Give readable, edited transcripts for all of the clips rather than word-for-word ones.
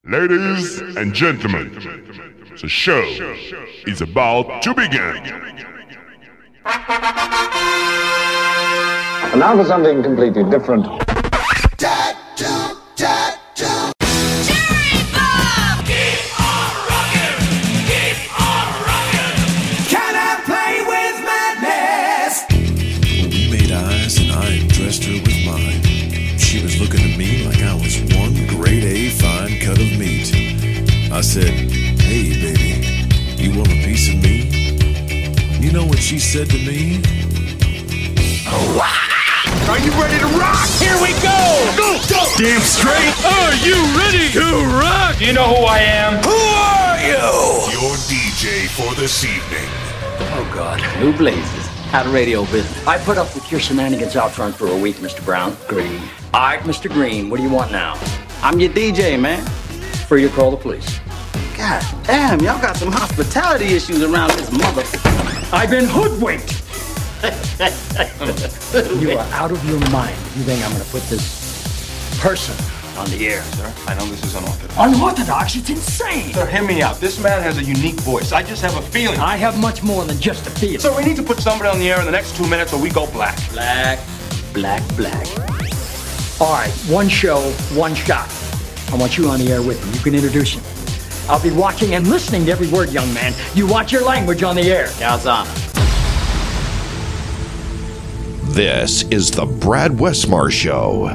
Ladies and gentlemen, the show is about to begin. And now for something completely different. I said, hey, baby, you want a piece of me? You know what she said to me? Are you ready to rock? Here we go! Go! Damn straight! Are you ready to rock? You know who I am? Who are you? Your DJ for this evening. Oh, God. New blazes. How to radio business. I put up with your shenanigans out front for a week, Mr. Brown. Green. All right, Mr. Green, what do you want now? I'm your DJ, man. Free to call the police. God damn, y'all got some hospitality issues around this mother... I've been hoodwinked! You are out of your mind. You think I'm gonna put this person on the air? Sir, I know this is unorthodox. Unorthodox? It's insane! Sir, hear me out. This man has a unique voice. I just have a feeling. I have much more than just a feeling. So we need to put somebody on the air in the next 2 minutes or we go black. Black, black, black. All right, one show, one shot. I want you on the air with me. You can introduce him. I'll be watching and listening to every word, young man. You watch your language on the air. Yazana. This is the Brad Westmar Show.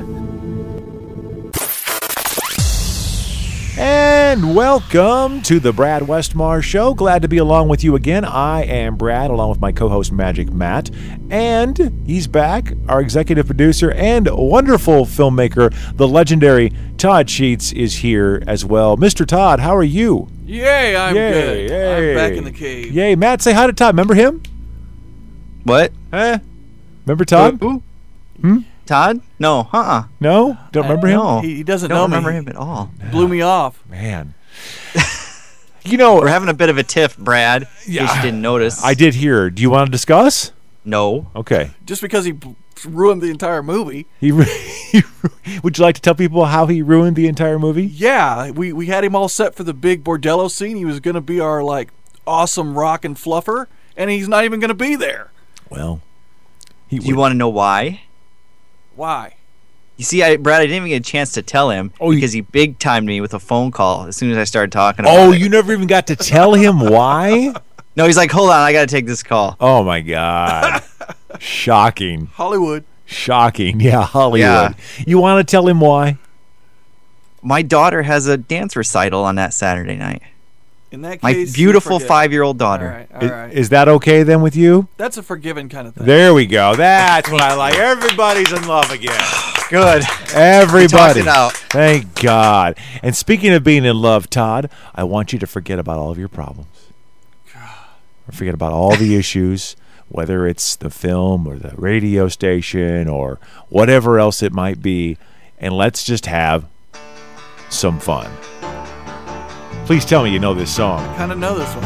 And welcome to the Brad Westmar Show. Glad to be along with you again. I am Brad, along with my co-host Magic Matt. And he's back, our executive producer and wonderful filmmaker, the legendary Todd Sheets is here as well. Mr. Todd, how are you? Yay, I'm good. Yay. I'm back in the cave. Yay, Matt, say hi to Todd. Remember him? What? Remember Todd? Who? Todd? No, No? Don't remember him? No. He doesn't Don't know me. remember him at all. Blew me off. Man. You know, We're having a bit of a tiff, Brad, in case you didn't notice. I did hear. Do you want to discuss? No. Okay. Just because he ruined the entire movie. Would you like to tell people how he ruined the entire movie? Yeah, we had him all set for the big bordello scene. He was going to be our, awesome rock and fluffer, and he's not even going to be there. Well, Do you want to know why? Why? You see, Brad, I didn't even get a chance to tell him because he big-timed me with a phone call as soon as I started talking about it. You never even got to tell him why? No, he's like, hold on, I got to take this call. Oh, my God. Shocking. Hollywood. Shocking. Yeah, Hollywood. Yeah. You want to tell him why? My daughter has a dance recital on that Saturday night. In that My case, beautiful 5-year-old daughter. All right. Is that okay then with you? That's a forgiving kind of thing. There we go. That's what I like. Everybody's in love again. Good. Everybody. We talked it out. Thank God. And speaking of being in love, Todd, I want you to forget about all of your problems. Or forget about all the issues, whether it's the film or the radio station or whatever else it might be, and let's just have some fun. Please tell me you know this song. I kind of know this one.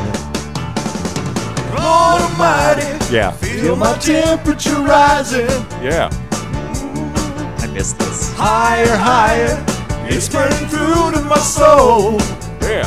Lord Almighty, Yeah. feel my temperature rising. Yeah. I missed this. Higher, higher, it's burning through to my soul. Yeah.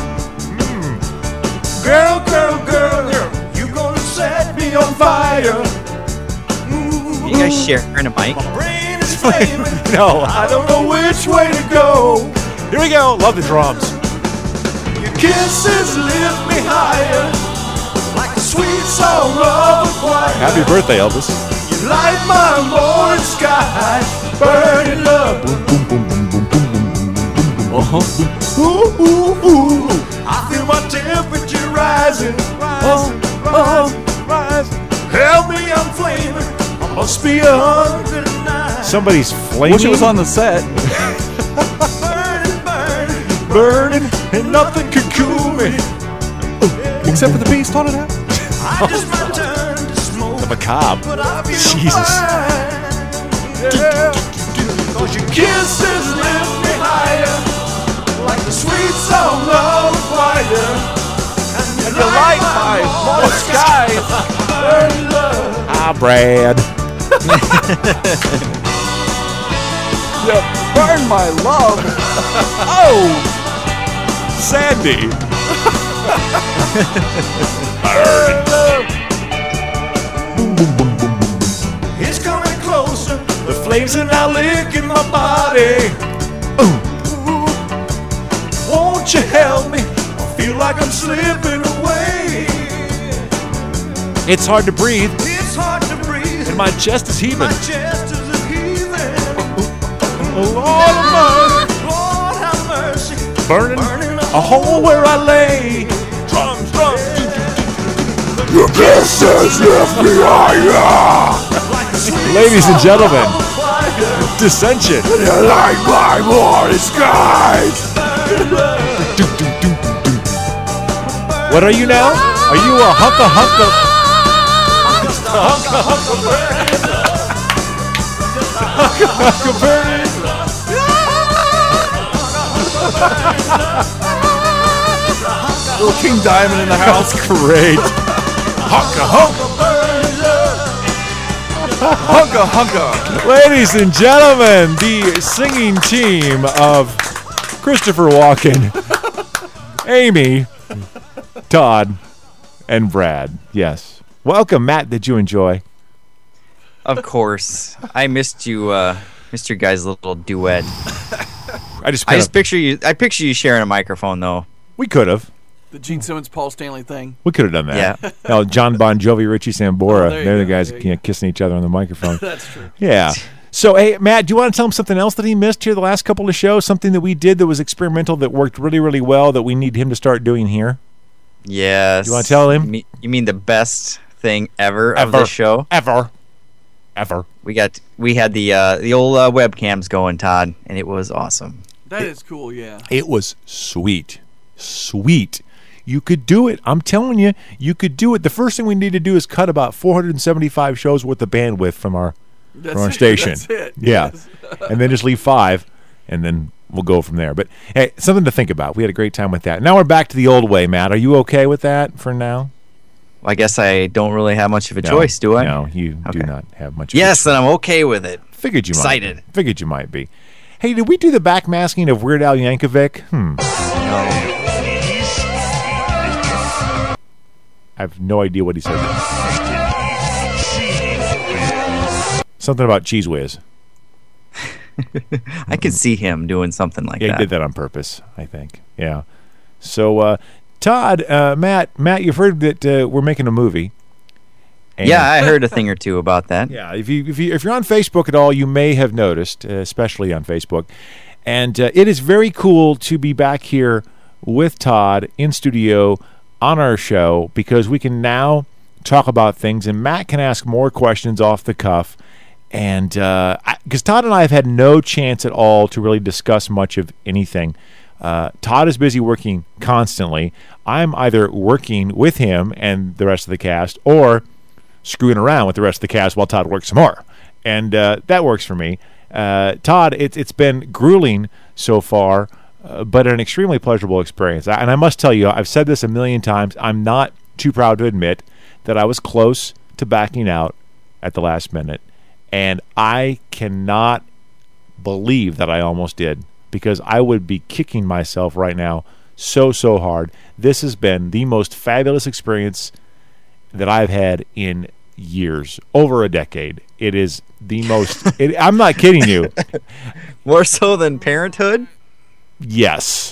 Girl, girl, girl, you gonna set me on fire. You guys sharing a mic? My brain is flaming. No. I don't know which way to go. Here we go. Love the drums. Your kisses lift me higher, like a sweet song of a choir. Happy birthday, Elvis. You light my morning sky, burning up. Ooh, ooh, ooh. I feel my temperature rising. Rising. Help me, I'm flaming. I must be 109. Somebody's flaming. Wish it was on the set. Burning, and nothing can cool me. Except for the beast on it out. I just might turn to smoke, The macabre. but I feel Jesus. fine. Yeah. 'Cause your kisses lift me higher, like the sweet song of a choir. And you light my morning sky, burning love. Ah, Brad. Yeah, burn my love. Oh! Sandy. It's coming closer. The flames are now licking my body. Ooh. Won't you help me? I feel like I'm slipping away. It's hard to breathe, It's hard to breathe. and my chest is heaving. My chest is heaving. Lord of Lord have mercy. burning Burning a hole where I lay. Drums, drums. Your kiss has left me higher. Like a sweet Ladies and song gentlemen. of fire. Dissension. You like my morning skies. What are you now? Are you a hunk of burning? Little King Diamond in the house. Great. Hunka hunka. Ladies and gentlemen, the singing team of Christopher Walken, Amy, Todd, and Brad. Yes. Welcome, Matt. Did you enjoy? Of course. I missed you, missed your guys' little duet. I just picture you. I picture you sharing a microphone, though. We could have. The Gene Simmons, Paul Stanley thing. We could have done that. Yeah. No, John Bon Jovi, Richie Sambora. Oh, there you They're the go, guys there that kissing each other on the microphone. That's true. Yeah. So, hey, Matt, do you want to tell him something else that he missed here the last couple of shows? Something that we did that was experimental that worked really, really well that we need him to start doing here? Yes. You wanna tell him? You mean the best thing ever of the show? Ever. We had the old webcams going, Todd, and it was awesome. That is cool, yeah. It was sweet. Sweet. You could do it. I'm telling you, you could do it. The first thing we need to do is cut about 475 shows worth of bandwidth from our station. That's it. Yeah. Yes. And then just leave 5, and then we'll go from there. But, hey, something to think about. We had a great time with that. Now we're back to the old way, Matt. Are you okay with that for now? Well, I guess I don't really have much of a choice, do I? No, you do Okay. not have much of Yes, then I'm okay with it. Figured you Excited. might be. Figured you might be. Hey, did we do the backmasking of Weird Al Yankovic? I have no idea what he said. Something about Cheese Whiz. I could see him doing something like Yeah, that. he did that on purpose, I think. Yeah. So, Todd, Matt, you've heard that we're making a movie. And Yeah, I heard a thing or two about that. Yeah, if you're on Facebook at all, you may have noticed, especially on Facebook, and it is very cool to be back here with Todd in studio on our show because we can now talk about things, and Matt can ask more questions off the cuff, and because Todd and I have had no chance at all to really discuss much of anything. Todd is busy working constantly. I'm either working with him and the rest of the cast, or screwing around with the rest of the cast while Todd works some more. And that works for me. Todd, it's been grueling so far, but an extremely pleasurable experience. And I must tell you, I've said this a million times, I'm not too proud to admit that I was close to backing out at the last minute. And I cannot believe that I almost did, because I would be kicking myself right now so hard. This has been the most fabulous experience that I've had in years, over a decade. It is the most I'm not kidding you. More so than Parenthood? Yes.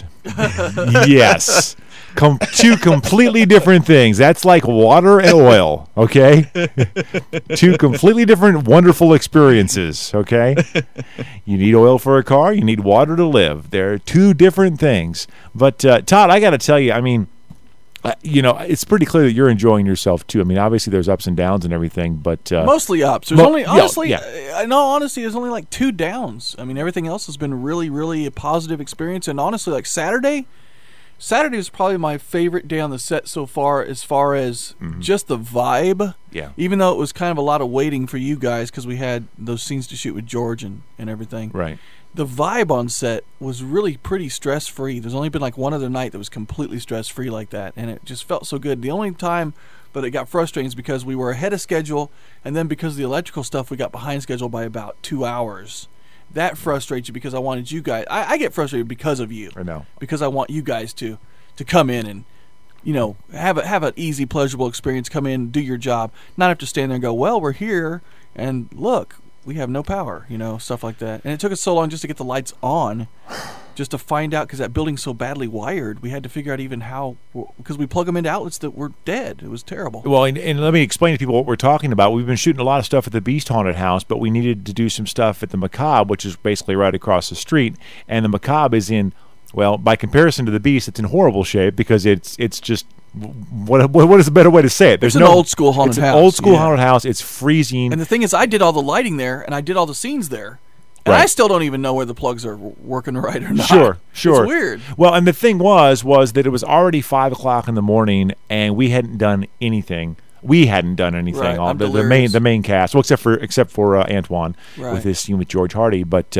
Yes. Two completely different things. That's like water and oil, okay? Two completely different wonderful experiences, okay? You need oil for a car, you need water to live. They're two different things. But Todd, I got to tell you, I mean, it's pretty clear that you're enjoying yourself too. I mean, obviously there's ups and downs and everything, but mostly ups. There's only honestly, yeah. no, honestly, there's only like 2 downs. I mean, everything else has been really, really a positive experience. And honestly, like Saturday was probably my favorite day on the set so far as just the vibe. Yeah. Even though it was kind of a lot of waiting for you guys because we had those scenes to shoot with George and everything. Right. The vibe on set was really pretty stress-free. There's only been like one other night that was completely stress-free like that, and it just felt so good. The only time that it got frustrating is because we were ahead of schedule, and then because of the electrical stuff, we got behind schedule by about 2 hours. that frustrates you because I wanted you guys. I get frustrated because of you. I know. Because I want you guys to come in and, you know, have an easy, pleasurable experience. Come in, do your job, not have to stand there and go, well, we're here, and look, we have no power, you know, stuff like that. And it took us so long just to get the lights on, just to find out, because that building's so badly wired, we had to figure out even how, because we plug them into outlets that were dead. It was terrible. Well, and let me explain to people what we're talking about. We've been shooting a lot of stuff at the Beast Haunted House, but we needed to do some stuff at the Macabre, which is basically right across the street. And the Macabre is in, well, by comparison to the Beast, it's in horrible shape because it's just, what is a better way to say it? There's an old school haunted house. It's an old school haunted house. It's freezing. And the thing is, I did all the lighting there, and I did all the scenes there. And I still don't even know where the plugs are working right or not. Sure. It's weird. Well, and the thing was that it was already 5 o'clock in the morning, and we hadn't done anything. Right. On the main cast, well, except for Antoine with his scene with George Hardy. But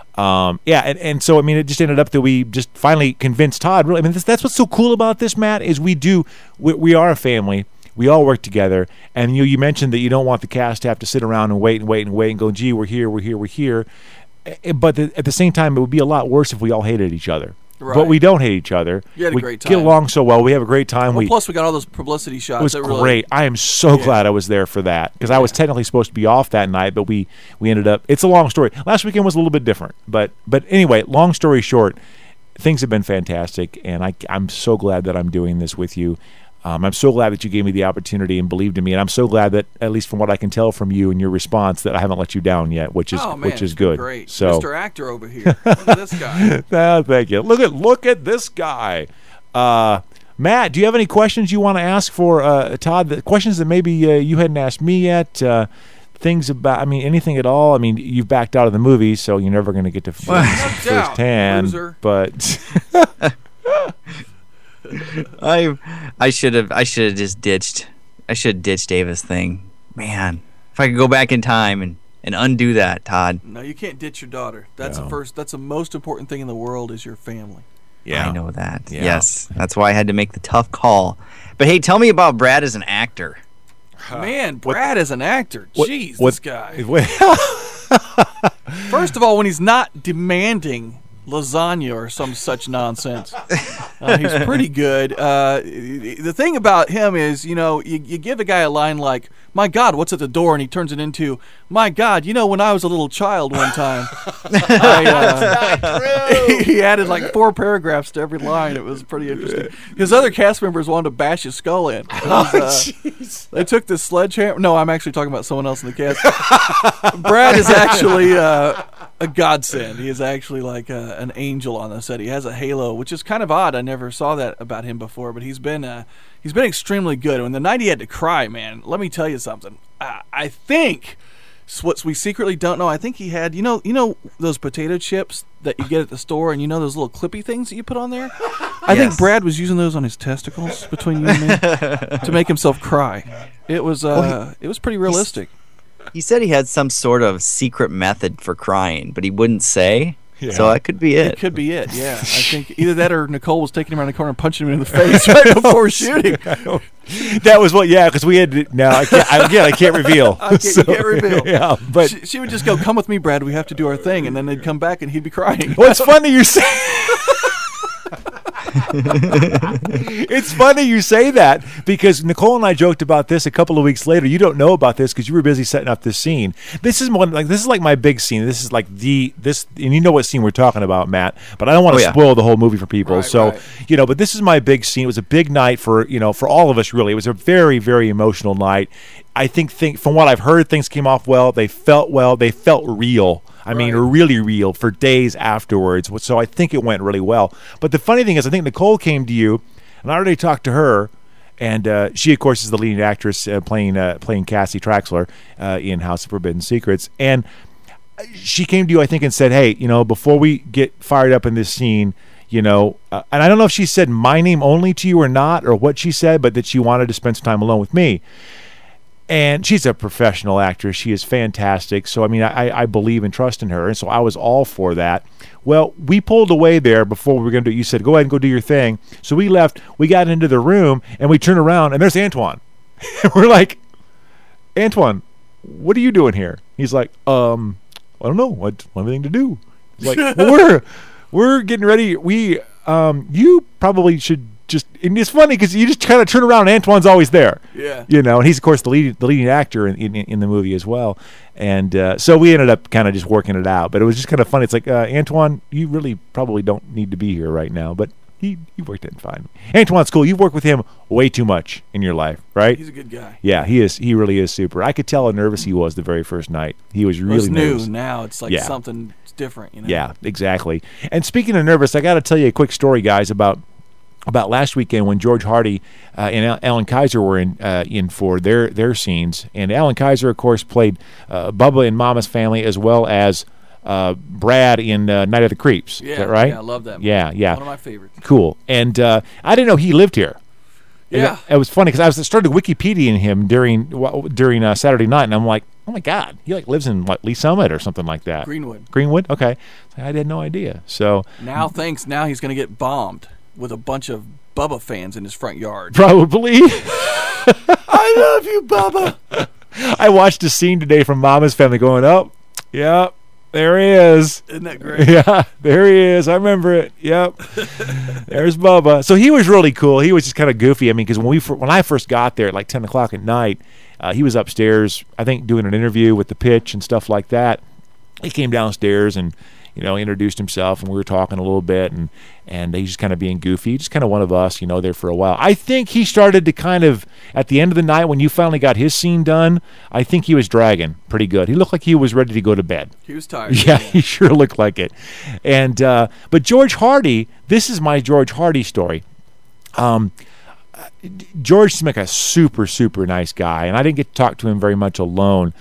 and so I mean, it just ended up that we just finally convinced Todd. Really, I mean, that's what's so cool about this, Matt, is we are a family. We all work together, and you mentioned that you don't want the cast to have to sit around and wait and go, gee, we're here. But at the same time, it would be a lot worse if we all hated each other. Right. But we don't hate each other. You had a we great time. get along so well. We have a great time. Well, plus we got all those publicity shots. It was that great. really, I am so glad I was there for that, because I was technically supposed to be off that night, but we ended up. It's a long story. Last weekend was a little bit different, but anyway, long story short, things have been fantastic, and I'm so glad that I'm doing this with you. I'm so glad that you gave me the opportunity and believed in me, and I'm so glad that, at least from what I can tell from you and your response, that I haven't let you down yet, which is good. Great, so, Mr. Actor over here. Look at this guy. Thank you. Look at this guy. Matt, do you have any questions you want to ask for Todd? Questions that maybe you hadn't asked me yet? Things about, I mean, anything at all? I mean, you've backed out of the movie, so you're never going to get to firsthand. Loser. But I should have just ditched. I should have ditched Ava's thing. Man, if I could go back in time and undo that, Todd. No, you can't ditch your daughter. That's the most important thing in the world is your family. Yeah, I know that. Yeah. Yes, that's why I had to make the tough call. But hey, tell me about Brad as an actor. Man, Brad as an actor. Jeez, this guy. First of all, when he's not demanding lasagna or some such nonsense, he's pretty good. The thing about him is, you know, you give a guy a line like, "My God, what's at the door?" and he turns it into, "My God, you know, when I was a little child one time." He added like 4 paragraphs to every line. It was pretty interesting. His other cast members wanted to bash his skull in. They took this sledgehammer. No, I'm actually talking about someone else in the cast. Brad is actually a godsend. He is actually like an angel on the set. He has a halo, which is kind of odd. I never saw that about him before, but he's been extremely good. When the night he had to cry, man, let me tell you something. I think what we secretly don't know, I think he had, you know those potato chips that you get at the store, and you know those little clippy things that you put on there? I think Brad was using those on his testicles, between you and me, to make himself cry. It was pretty realistic. He said he had some sort of secret method for crying, but he wouldn't say. Yeah. So that could be it. It could be it, yeah. I think either that or Nicole was taking him around the corner and punching him in the face right before shooting. That was because we had. No, I can't reveal. You can't reveal. Yeah, but she would just go, "Come with me, Brad. We have to do our thing," and then they'd come back and he'd be crying. Well, it's funny you say. It's funny you say that, because Nicole and I joked about this a couple of weeks later. You don't know about this because you were busy setting up this scene. This is like my big scene. This is like and you know what scene we're talking about, Matt. But I don't want to spoil the whole movie for people. Right. But this is my big scene. It was a big night for all of us. Really, it was a very, very emotional night. I think from what I've heard, things came off well. They felt well. They felt real. I mean, really real for days afterwards. So I think it went really well. But the funny thing is, I think Nicole came to you, and I already talked to her, and she, of course, is the leading actress playing Cassie Traxler in House of Forbidden Secrets. And she came to you, I think, and said, "Hey, before we get fired up in this scene, and I don't know if she said my name only to you or not, or what she said, but that she wanted to spend some time alone with me." And she's a professional actress. She is fantastic. So, I mean, I believe and trust in her. And so I was all for that. Well, we pulled away there before we were going to do it. You said, "Go ahead and go do your thing." So we left. We got into the room, and we turned around, and there's Antoine. And we're like, "Antoine, what are you doing here?" He's like, I don't know. What anything to do? It's like, well, we're getting ready. You probably should just. And it's funny because you just kind of turn around, and Antoine's always there. Yeah. And he's of course the leading actor in the movie as well. And so we ended up kind of just working it out. But it was just kind of funny. It's like, Antoine, you really probably don't need to be here right now, but he worked it fine. Antoine's cool. You've worked with him way too much in your life, right? He's a good guy. Yeah, he is. He really is super. I could tell how nervous he was the very first night. He was really It's new nervous. now. It's like something different, Yeah, exactly. And speaking of nervous, I got to tell you a quick story, guys, about last weekend when George Hardy and Alan Kaiser were in for their scenes. And Alan Kaiser, of course, played Bubba in Mama's Family as well as Brad in Night of the Creeps. Yeah, is that right? Yeah, I love that movie. Yeah. One of my favorites. Cool. And I didn't know he lived here. Yeah. It was funny because I started Wikipediaing him during Saturday night, and I'm like, oh my God, he lives in Lee Summit or something like that. Greenwood. Okay. I had no idea. So now he's going to get bombed with a bunch of Bubba fans in his front yard. Probably. I love you, Bubba. I watched a scene today from Mama's Family going, oh, yeah, there he is. Isn't that great? Yeah, there he is. I remember it. Yep. There's Bubba. So he was really cool. He was just kind of goofy. I mean, because when I first got there at like 10 o'clock at night, he was upstairs, I think, doing an interview with the pitch and stuff like that. He came downstairs and, introduced himself, and we were talking a little bit, and he's just kind of being goofy, just kind of one of us, there for a while. I think he started to kind of, at the end of the night when you finally got his scene done, I think he was dragging pretty good. He looked like he was ready to go to bed. He was tired. Yeah, he sure looked like it. And but George Hardy, this is my George Hardy story. George seemed like a super, super nice guy, and I didn't get to talk to him very much alone,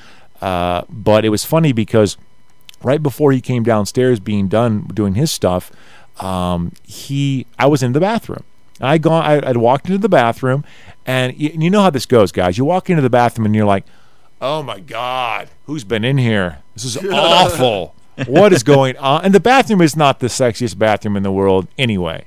but it was funny because right before he came downstairs being done doing his stuff, I was in the bathroom. I'd walked into the bathroom, and you know how this goes, guys. You walk into the bathroom and you're like, oh my God, who's been in here? This is awful. What is going on? And the bathroom is not the sexiest bathroom in the world anyway,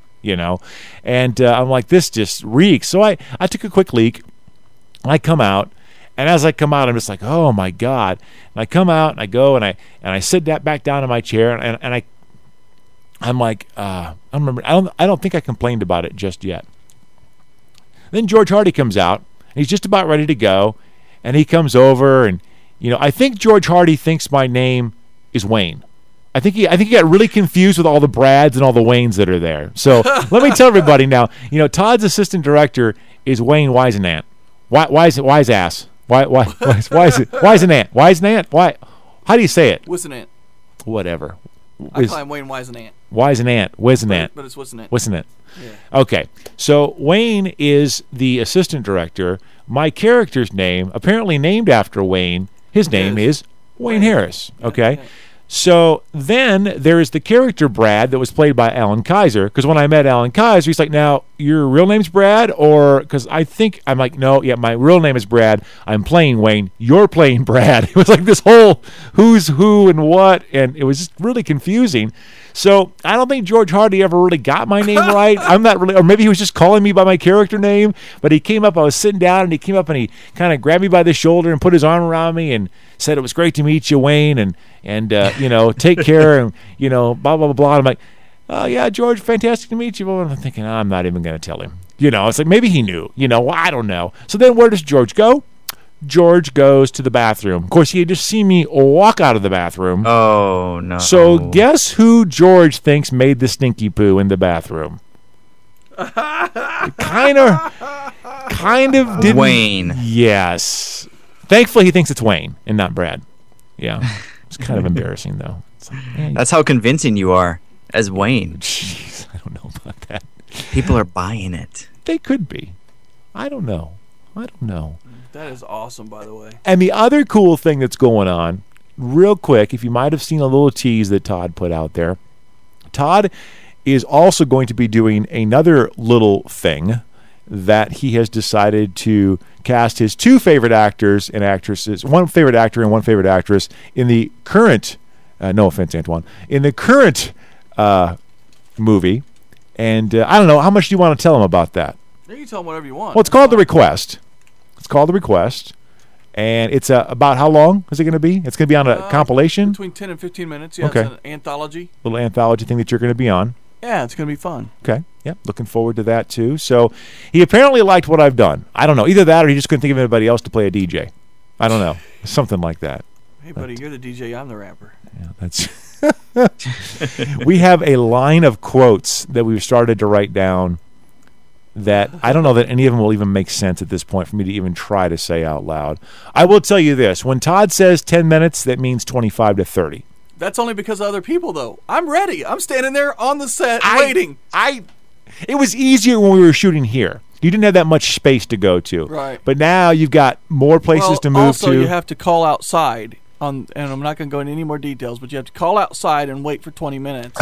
And I'm like, this just reeks. So I took a quick leak. I come out. And as I come out, I'm just like, oh my God! And I come out and I go and I sit back down in my chair and I'm like, I don't think I complained about it just yet. Then George Hardy comes out and he's just about ready to go, and he comes over and I think George Hardy thinks my name is Wayne. I think he got really confused with all the Brads and all the Waynes that are there. So let me tell everybody now. Todd's assistant director is Wayne Wisenant. Why is ass? Why is an ant? Why is an ant? Why? How do you say it? Wissenant. Whatever. I call him Wayne Wisenant. Why is an ant? Wisenant. But it's Wissenant. Wissenant. Yeah. Okay. So Wayne is the assistant director. My character's name, apparently named after Wayne, his name is Wayne Harris. Okay. Yeah. So then there is the character Brad that was played by Alan Kaiser, because when I met Alan Kaiser, he's like, now, your real name's Brad? Or, because I'm like, no, yeah, my real name is Brad. I'm playing Wayne. You're playing Brad. It was like this whole who's who and what, and it was just really confusing. So I don't think George Hardy ever really got my name right. I'm not really, or maybe he was just calling me by my character name, but he came up, I was sitting down, and he came up and he kind of grabbed me by the shoulder and put his arm around me and said, it was great to meet you, Wayne, and take care, and, blah, blah, blah, blah. I'm like, oh, yeah, George, fantastic to meet you. Well, I'm thinking, I'm not even going to tell him. It's like, maybe he knew, I don't know. So then where does George go? George goes to the bathroom. Of course, he had just seen me walk out of the bathroom. Oh, no. So guess who George thinks made the stinky poo in the bathroom? Kind of didn't. Wayne. Yes. Thankfully, he thinks it's Wayne and not Brad. Yeah. It's kind of embarrassing, though. It's like, man, that's how convincing you are as Wayne. Jeez, I don't know about that. People are buying it. They could be. I don't know. That is awesome, by the way. And the other cool thing that's going on, real quick, if you might have seen a little tease that Todd put out there, Todd is also going to be doing another little thing that he has decided to cast his two favorite actors and actresses, one favorite actor and one favorite actress in the current, no offense, Antoine, in the current movie. And I don't know, how much do you want to tell him about that? You can tell him whatever you want. Well, it's called The Request. And it's about how long is it going to be? It's going to be on a compilation? Between 10 and 15 minutes. Yeah, Okay. It's an anthology. Little anthology thing that you're going to be on. Yeah, it's going to be fun. Okay. Yeah, looking forward to that too. So he apparently liked what I've done. I don't know. Either that or he just couldn't think of anybody else to play a DJ. I don't know. Something like that. Hey, buddy, you're the DJ. I'm the rapper. Yeah, that's. We have a line of quotes that we've started to write down that I don't know that any of them will even make sense at this point for me to even try to say out loud. I will tell you this. When Todd says 10 minutes, that means 25 to 30. That's only because of other people, though. I'm ready. I'm standing there on the set waiting. It was easier when we were shooting here. You didn't have that much space to go to. Right. But now you've got more places to move also, to. you have to call outside. And I'm not going to go into any more details, but you have to call outside and wait for 20 minutes.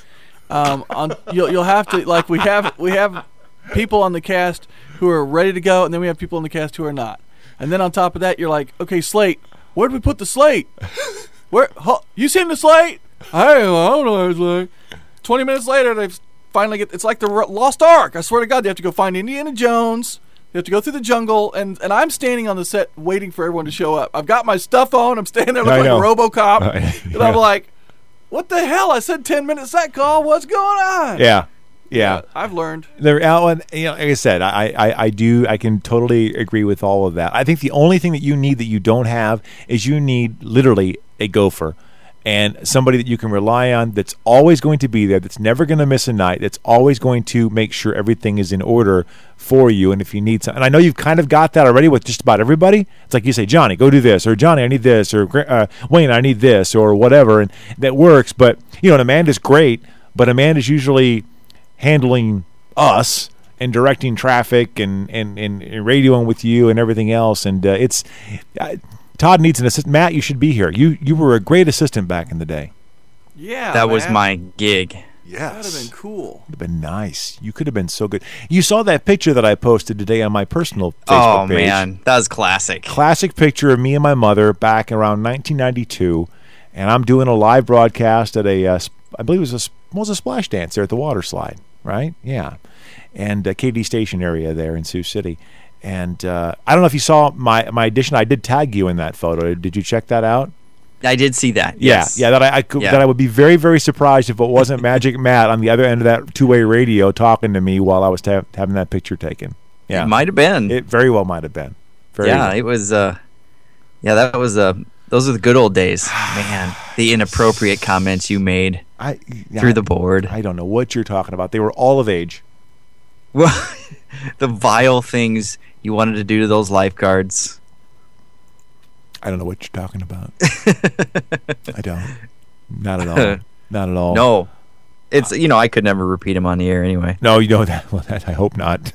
You'll have to, like, we have people on the cast who are ready to go, and then we have people on the cast who are not. And then on top of that, you're like, okay, slate. Where'd we put the slate? Where? You seen the slate? I don't know where it's like. 20 minutes later, they finally get. It's like the Lost Ark. I swear to God, they have to go find Indiana Jones. They have to go through the jungle, and I'm standing on the set waiting for everyone to show up. I've got my stuff on. I'm standing there looking like RoboCop, and I'm like, "What the hell?" I said 10 minutes that call. What's going on? Yeah. I've learned. Like I said, I can totally agree with all of that. I think the only thing that you need that you don't have is you need literally a gopher and somebody that you can rely on that's always going to be there, that's never going to miss a night, that's always going to make sure everything is in order for you. And if you need something, and I know you've kind of got that already with just about everybody. It's like you say, Johnny, go do this, or Johnny, I need this, or Wayne, I need this, or whatever, and that works. But, and Amanda's great, but Amanda's usually handling us and directing traffic and radioing with you and everything else. And Todd needs an assistant. Matt, you should be here. You were a great assistant back in the day. Yeah, that was my gig. Yes. That would have been cool. Would have been nice. You could have been so good. You saw that picture that I posted today on my personal Facebook page. Oh, man. That was classic. Classic picture of me and my mother back around 1992. And I'm doing a live broadcast at I believe it was a splash dance there at the water slide, right? Yeah. And KD Station area there in Sioux City. And I don't know if you saw my edition. I did tag you in that photo. Did you check that out? I did see that. Yeah, Yes. yeah. That I would be very, very surprised if it wasn't Magic Matt on the other end of that two-way radio talking to me while I was having that picture taken. Yeah, It might have been. It very well might have been. Very well. It was. That was. Those are the good old days, man. The inappropriate comments you made through the board. I don't know what you're talking about. They were all of age. Well, the vile things you wanted to do to those lifeguards. I don't know what you're talking about. I don't. Not at all. Not at all. No. It's I could never repeat them on the air anyway. No, you know that. Well, I hope not.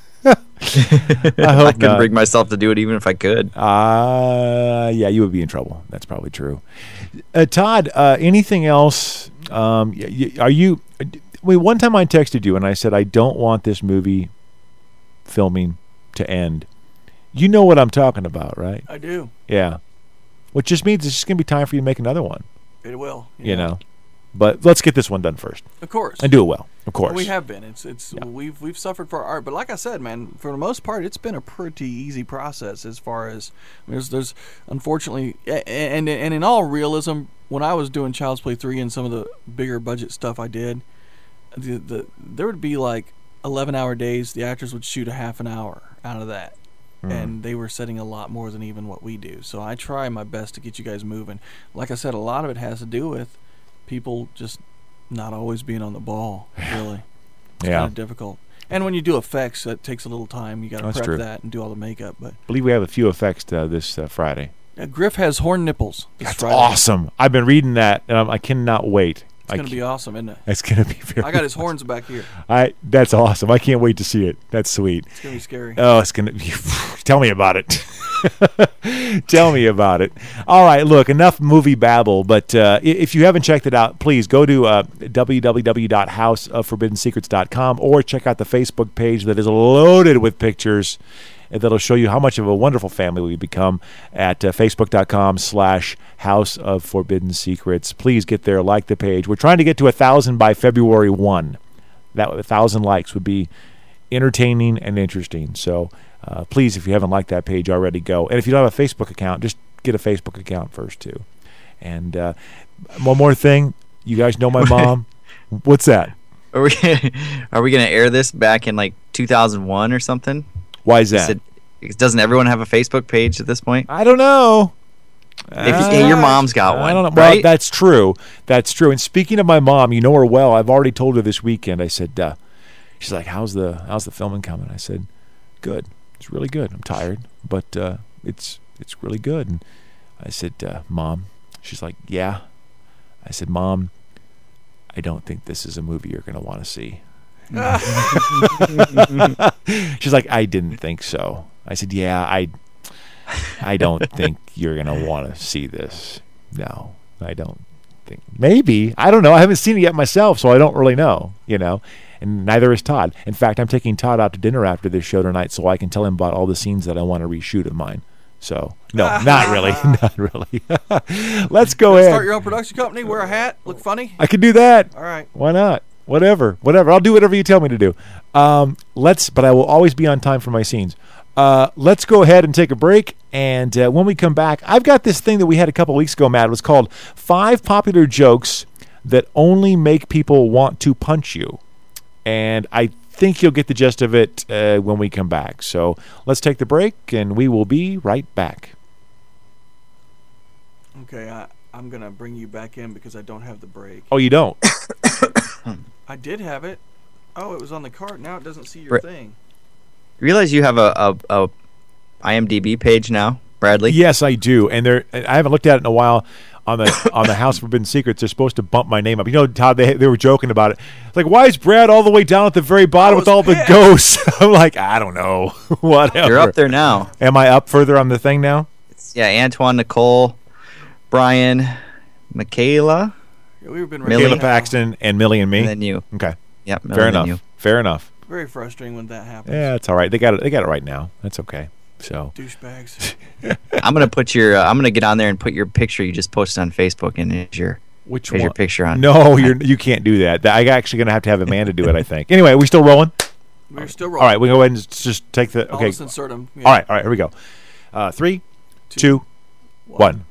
I couldn't bring myself to do it even if I could. Yeah, you would be in trouble. That's probably true. Todd, anything else? Are you? Wait, one time I texted you and I said I don't want this movie filming to end. You know what I'm talking about, right? I do. Yeah. Which just means it's just going to be time for you to make another one. It will. You know. But let's get this one done first. Of course. And do it well. Of course. We have been. We've suffered for our art, but like I said, man, for the most part, it's been a pretty easy process as far as there's unfortunately, and in all realism, when I was doing Child's Play 3 and some of the bigger budget stuff I did, there would be like 11-hour days. The actors would shoot a half an hour out of that. And they were setting a lot more than even what we do. So I try my best to get you guys moving. Like I said, a lot of it has to do with people just not always being on the ball, really. It's kind of difficult. And when you do effects, that takes a little time. You got to prep that and do all the makeup. But I believe we have a few effects this Friday. Griff has horn nipples. That's Friday. Awesome. I've been reading that, and I cannot wait. It's going to be awesome, isn't it? It's going to be very I got his horns back here. That's awesome. I can't wait to see it. That's sweet. It's going to be scary. Oh, it's going to be... Tell me about it. Tell me about it. All right, look, enough movie babble, but if you haven't checked it out, please go to www.houseofforbiddensecrets.com or check out the Facebook page that is loaded with pictures that'll show you how much of a wonderful family we've become at facebook.com/House of Forbidden Secrets. Please get there, like the page. We're trying to get to 1,000 by February 1. That 1,000 likes would be entertaining and interesting. So Please, if you haven't liked that page already, go. And if you don't have a Facebook account, just get a Facebook account first, too. And one more thing. You guys know my mom. What's that? Are we going to air this back in like 2001 or something? Why is that? Doesn't everyone have a Facebook page at this point? I don't know. Your mom's got one. I don't know. Right? Well, that's true. That's true. And speaking of my mom, you know her well. I've already told her this weekend. I said, she's like, how's the filming coming? I said, good. It's really good. I'm tired, but it's really good. And I said, Mom. She's like, yeah. I said, Mom, I don't think this is a movie you're going to want to see. She's like, I didn't think so. I said, yeah, I don't think you're going to want to see this. No, I don't think. Maybe. I don't know. I haven't seen it yet myself, so I don't really know, And neither is Todd. In fact, I'm taking Todd out to dinner after this show tonight so I can tell him about all the scenes that I want to reshoot of mine. So, no, not really. Not really. Let's go ahead. Start your own production company, wear a hat, look funny? I could do that. All right. Why not? Whatever. I'll do whatever you tell me to do. But I will always be on time for my scenes. Let's go ahead and take a break. And when we come back, I've got this thing that we had a couple weeks ago, Matt. It was called 5 Popular Jokes That Only Make People Want to Punch You. And I think you'll get the gist of it when we come back. So let's take the break, and we will be right back. Okay, I'm going to bring you back in because I don't have the break. Oh, you don't? I did have it. Oh, it was on the cart. Now it doesn't see your thing. You realize you have a IMDb page now, Bradley? Yes, I do. And I haven't looked at it in a while. On the House of Forbidden Secrets, they're supposed to bump my name up. Todd, they were joking about it. It's like, why is Brad all the way down at the very bottom with all the ghosts? I'm like, I don't know. Whatever. You're up there now. Am I up further on the thing now? Yeah, Antoine, Nicole, Brian, Michaela. Yeah, we've been Michaela Paxton and Millie and me. And then you. Okay. Yep. Fair enough. Fair enough. Very frustrating when that happens. Yeah, it's all right. They got it right now. That's okay. So douchebags. I'm gonna get on there and put your picture you just posted on Facebook and your picture on. No, you can't do that. I'm actually gonna have to have Amanda do it. I think. Anyway, we still rolling? We're still rolling. All right, we go ahead and just take the. Okay. I'll just insert them. Yeah. All right. Here we go. 3, 2, 1.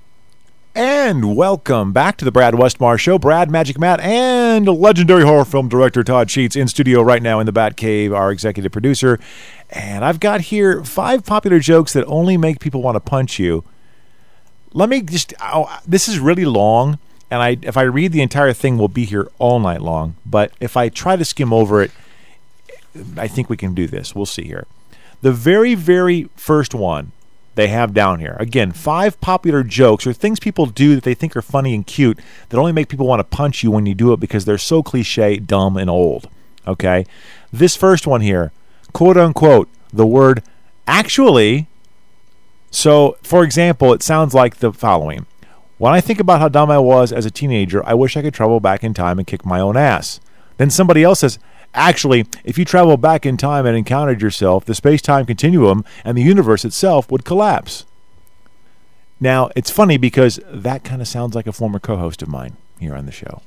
And welcome back to the Brad Westmar Show. Brad, Magic Matt, and legendary horror film director Todd Sheets in studio right now in the Bat Cave, our executive producer. And I've got here 5 popular jokes that only make people want to punch you. Let me just... this is really long, and if I read the entire thing, we'll be here all night long. But if I try to skim over it, I think we can do this. We'll see here. The very, very first one they have down here. Again, 5 popular jokes or things people do that they think are funny and cute that only make people want to punch you when you do it because they're so cliche, dumb, and old. Okay? This first one here, quote unquote, the word actually. So, for example, it sounds like the following. When I think about how dumb I was as a teenager, I wish I could travel back in time and kick my own ass. Then somebody else says, actually, if you travel back in time and encountered yourself, the space-time continuum and the universe itself would collapse. Now, it's funny because that kind of sounds like a former co-host of mine here on the show.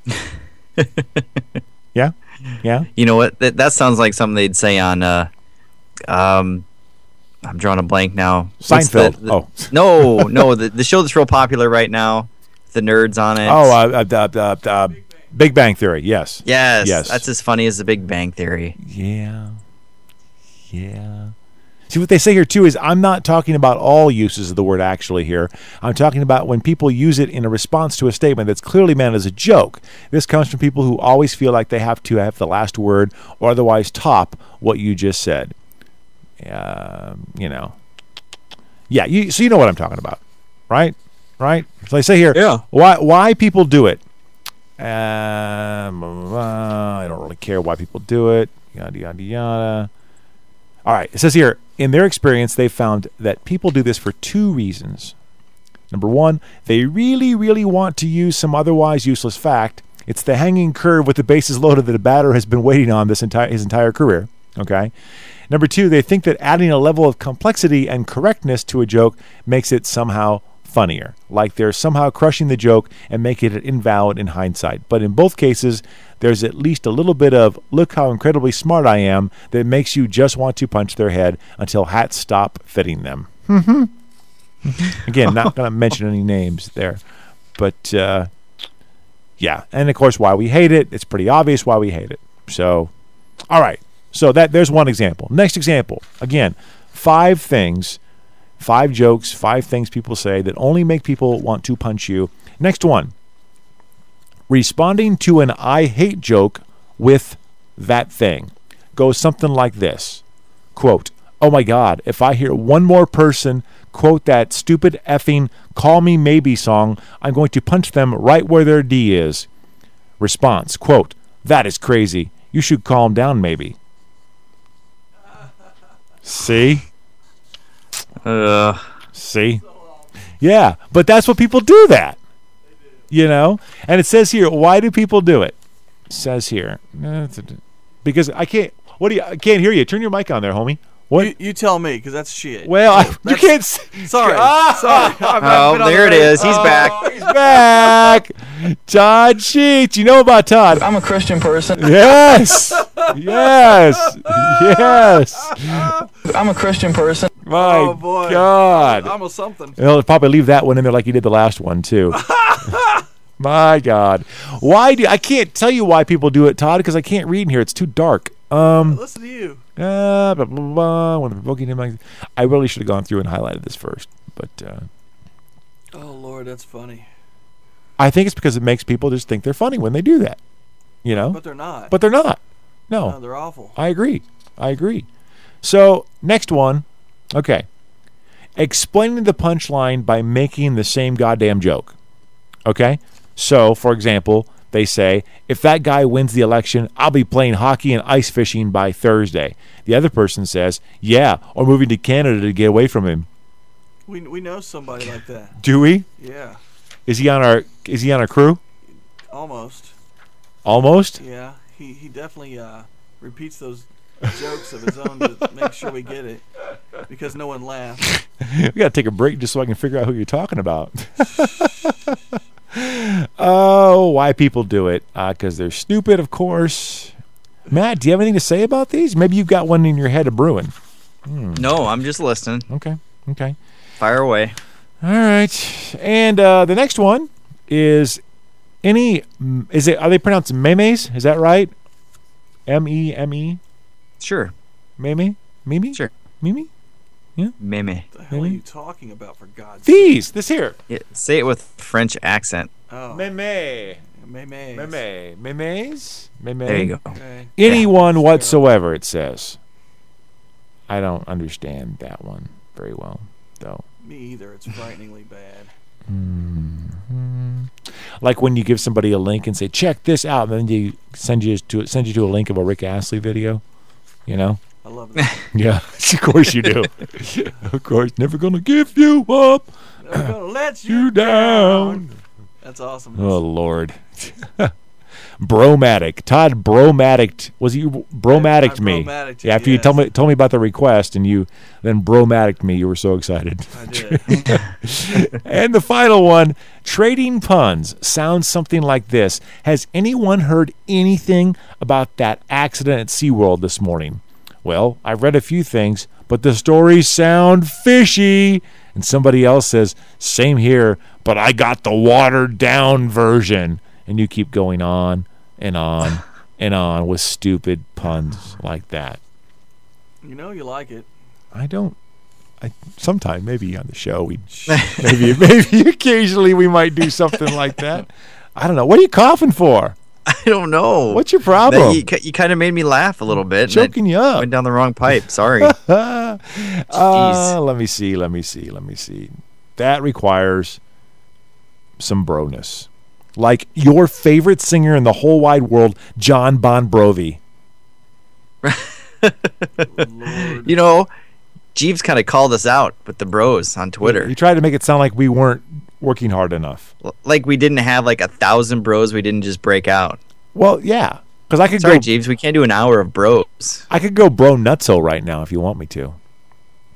Yeah? Yeah? You know what? That sounds like something they'd say on, I'm drawing a blank now. Seinfeld. No, the show that's real popular right now, the nerds on it. Big Bang Theory, yes. Yes. That's as funny as the Big Bang Theory. Yeah. See, what they say here, too, is I'm not talking about all uses of the word actually here. I'm talking about when people use it in a response to a statement that's clearly meant as a joke. This comes from people who always feel like they have to have the last word or otherwise top what you just said. Yeah, so you know what I'm talking about, right? So they say here, why people do it. I don't really care why people do it. Yada, yada, yada. All right. It says here, in their experience, they found that people do this for 2 reasons. Number 1, they really, really want to use some otherwise useless fact. It's the hanging curve with the bases loaded that a batter has been waiting on his entire career. Okay. Number 2, they think that adding a level of complexity and correctness to a joke makes it somehow funnier, like they're somehow crushing the joke and making it invalid in hindsight. But in both cases, there's at least a little bit of, look how incredibly smart I am, that makes you just want to punch their head until hats stop fitting them. Again, not going to mention any names there. But, yeah. And, of course, why we hate it. It's pretty obvious why we hate it. So, all right. So there's one example. Next example. Again, 5 things, 5 jokes, 5 things people say that only make people want to punch you. Next one. Responding to an I hate joke with that thing goes something like this. Quote, oh my God, if I hear one more person quote that stupid effing Call Me Maybe song, I'm going to punch them right where their D is. Response, quote, that is crazy. You should calm down maybe. See? See? Yeah, but that's what people do that. You know? And it says here, why do people do it? It says here. Because I can't I can't hear you. Turn your mic on there, homie. What? You tell me, because that's shit. Well, you can't. Sorry. Oh, there it is. He's back. He's back. Todd Sheets. You know about Todd. I'm a Christian person. Yes. Yes. Yes. I'm a Christian person. My boy. God. Almost something. He'll probably leave that one in there like he did the last one, too. My God. I can't tell you why people do it, Todd, because I can't read in here. It's too dark. Listen to you. Blah, blah, blah, when provoking him. I really should have gone through and highlighted this first, but oh Lord, that's funny. I think it's because it makes people just think they're funny when they do that. You know? But they're not. But they're not. No, they're awful. I agree. So, next one. Okay. Explaining the punchline by making the same goddamn joke. Okay? So, for example, they say, if that guy wins the election, I'll be playing hockey and ice fishing by Thursday. The other person says, yeah, or moving to Canada to get away from him. We know somebody like that. Do we? Yeah. Is he on our crew? Almost. Almost? Yeah. He definitely repeats those jokes of his own to make sure we get it, because no one laughs. We got to take a break just so I can figure out who you're talking about. Oh, why people do it? Because they're stupid, of course. Matt, do you have anything to say about these? Maybe you've got one in your head of brewing. No, I'm just listening. Okay. Fire away. All right. And the next one is are they pronounced memes? Is that right? M-E-M-E? Sure. Meme? Mimi? Sure. Mimi? Yeah. Meme. What the hell are you talking about, for God's sake? These. This here. Yeah, say it with French accent. Oh. Meme. Memes. Meme. Memes? Meme. There you go. Okay. Anyone whatsoever, it says. I don't understand that one very well, though. Me either. It's frighteningly bad. Like when you give somebody a link and say, check this out, and then you send you to a link of a Rick Astley video, you know? I love that. Yeah, of course you do. Of course, never gonna give you up. Never gonna let you down. That's awesome. Oh, Lord. Bromatic. Todd bromatic. Was he bromatic me? Bromatic, Yeah, after you told me about the request and you then bromatic me, you were so excited. I did. And the final one, trading puns sounds something like this. Has anyone heard anything about that accident at SeaWorld this morning? Well, I've read a few things, but the stories sound fishy. And somebody else says, same here, but I got the watered down version. And you keep going on and on and on with stupid puns like that. You know you like it. I don't. Sometime maybe on the show maybe occasionally we might do something like that. I don't know. What are you coughing for? I don't know. What's your problem? You kind of made me laugh a little bit. Choking you up. Went down the wrong pipe. Sorry. Let me see. That requires some broness. Like your favorite singer in the whole wide world, John Bon Jovi. You know, Jeeves kind of called us out with the bros on Twitter. He tried to make it sound like we weren't working hard enough. Like we didn't have like 1,000 bros we didn't just break out. Well, yeah. Because I could Sorry, Jeeves, we can't do an hour of bros. I could go bro nutso right now if you want me to.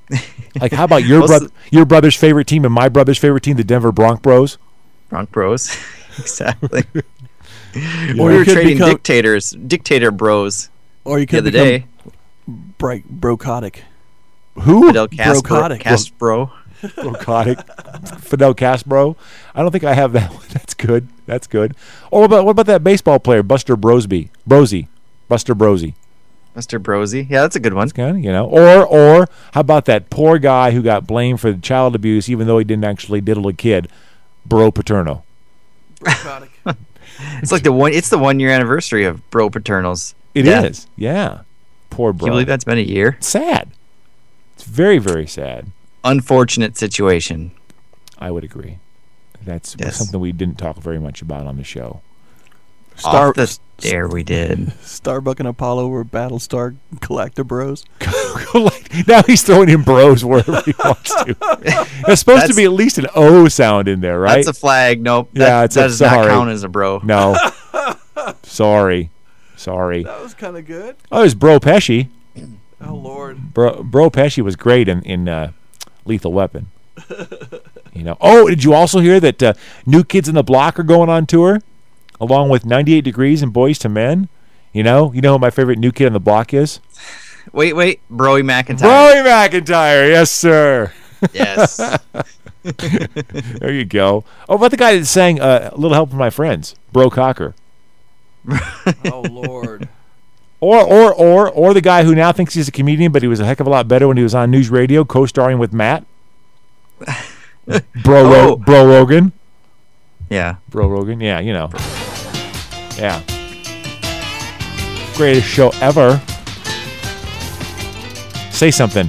Like, how about your brother's favorite team and my brother's favorite team, the Denver Bros? Bronx Bros. Exactly. Or We you were could trading become- dictator bros. Or you The could other become day, brocotic. Who? Fidel Castro. Brocotic. Castro. Brocotic. Fidel Castro. I don't think I have that one. That's good. That's good. Or what about that baseball player, Buster Brosby? Buster Brosey. Mr. Brosy. Yeah, that's a good one. Kind of, you know. Or how about that poor guy who got blamed for child abuse even though he didn't actually diddle a kid? Bro Paterno. Brocotic. It's like the 1 year anniversary of Bro Paternal's. It death. is. Yeah. Poor bro. Can you believe that's been a year? Sad. It's very, very sad. Unfortunate situation. I would agree. That's Yes. something we didn't talk very much about on the show. Off the dare we did. Starbuck and Apollo were Battlestar Galactabros. Now he's throwing in bros wherever he wants to. There's supposed to be at least an O sound in there, right? That's a flag. Nope. Yeah, that does not sorry. count as a bro. No. Sorry. That was kind of good. Oh, it was Bro Pesci. Oh, Lord. Bro Pesci was great in Lethal Weapon. You know. Oh, did you also hear that New Kids in the Block are going on tour, along with 98 Degrees and Boys to Men? You know who my favorite New Kid on the Block is? Wait. Broy McIntyre. Broy McIntyre, yes, sir. Yes. There you go. Oh, about the guy that sang "A Little Help from My Friends," Bro Cocker. Oh, Lord. Or the guy who now thinks he's a comedian, but he was a heck of a lot better when he was on news radio, co-starring with Matt. Bro Rogan. Yeah. Bro Rogan. Yeah, you know. Yeah. Greatest show ever. Say something.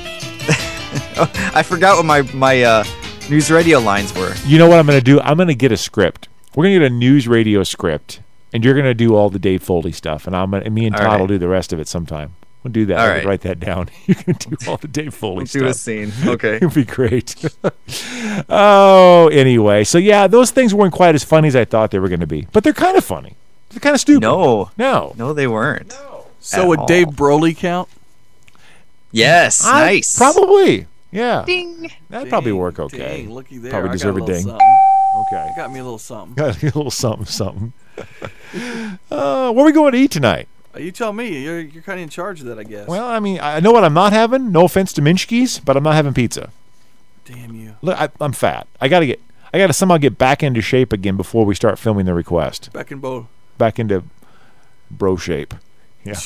I forgot what my news radio lines were. You know what I'm going to do? I'm going to get a script. We're going to get a news radio script, and you're going to do all the Dave Foley stuff, and me and All Todd right. will do the rest of it sometime. We'll do that. All I'll right. write that down. You're going to do all the Dave Foley stuff. Do a scene. Okay. It'd be great. Oh, anyway. So, yeah, those things weren't quite as funny as I thought they were going to be. But they're kind of funny. They're kind of stupid. No, they weren't. So would Dave Broly count? Yes, nice. Probably. Yeah. Ding. That'd probably work okay. Ding, looky there. Probably I deserve a got little ding. something. Okay. Got me a little something. Got a little something. Where are we going to eat tonight? You tell me. You're kind of in charge of that, I guess. Well, I mean, I know what I'm not having. No offense to Minchki's, but I'm not having pizza. Damn you. Look, I'm fat. I gotta somehow get back into shape again before we start filming the request. Back in bow. Back into bro shape. Yeah.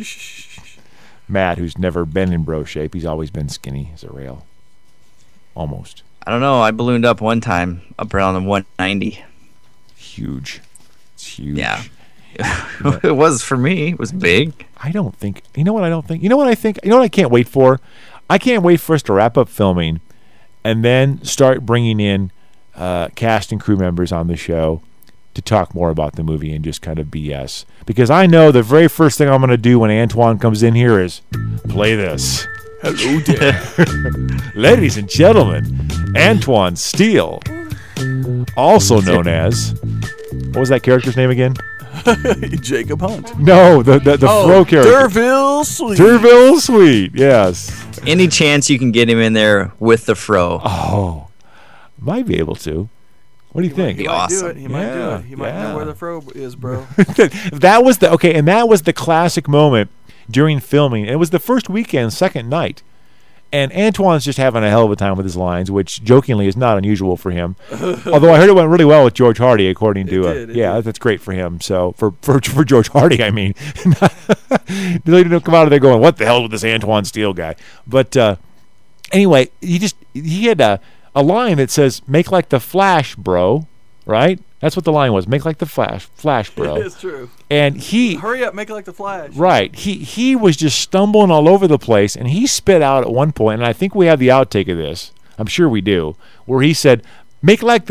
Matt, who's never been in bro shape, he's always been skinny as a rail. Almost. I don't know. I ballooned up one time, up around the 190. Huge. It's huge. Yeah. It was for me. It was big. I don't think. You know what I don't think? You know what I think? You know what I can't wait for? I can't wait for us to wrap up filming and then start bringing in cast and crew members on the show to talk more about the movie and just kind of BS. Because I know the very first thing I'm going to do when Antoine comes in here is play this. Hello there. Ladies and gentlemen, Antoine Steele, also known as, what was that character's name again? Jacob Hunt. No, the Fro character. Durville Sweet. Durville Sweet, yes. Any chance you can get him in there with the fro? Oh, might be able to. What do you think? Be He might do awesome. it. He might do Yeah, it. He might yeah. know where the fro is, bro. That was the classic moment during filming. It was the first weekend, second night. And Antoine's just having a hell of a time with his lines, which jokingly is not unusual for him. Although I heard it went really well with George Hardy, according to It yeah, did. that's great for him. So for George Hardy, I mean, they didn't come out of there going, "What the hell with this Antoine Steele guy?" But anyway, he had a line that says, "Make like the Flash, bro." Right? That's what the line was. Make like the Flash, bro. It's true. And he Hurry up, make it like the Flash. Right. He was just stumbling all over the place, and he spit out at one point, and I think we have the outtake of this. I'm sure we do, where he said, make like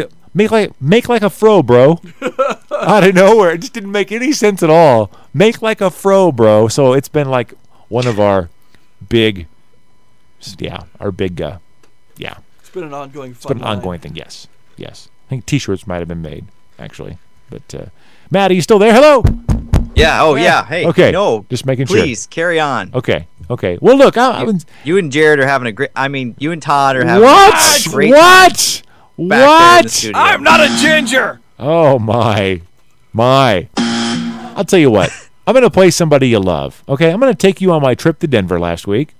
a fro, bro." Out of nowhere. It just didn't make any sense at all. Make like a fro, bro. So it's been like one of our big, It's been an ongoing fun It's been an ongoing thing, yes. Yes. I think T-shirts might have been made, actually. But, Matt, are you still there? Hello? Yeah. Oh, yeah. Hey. Okay. No. Just making sure. Please carry on. Okay. Okay. Well, look, I'm You and Jared are having a great. I mean, you and Todd are having what? a great What? time back there in the What? studio. I'm not a ginger. Oh my. I'll tell you what. I'm going to play somebody you love. Okay, I'm going to take you on my trip to Denver last week.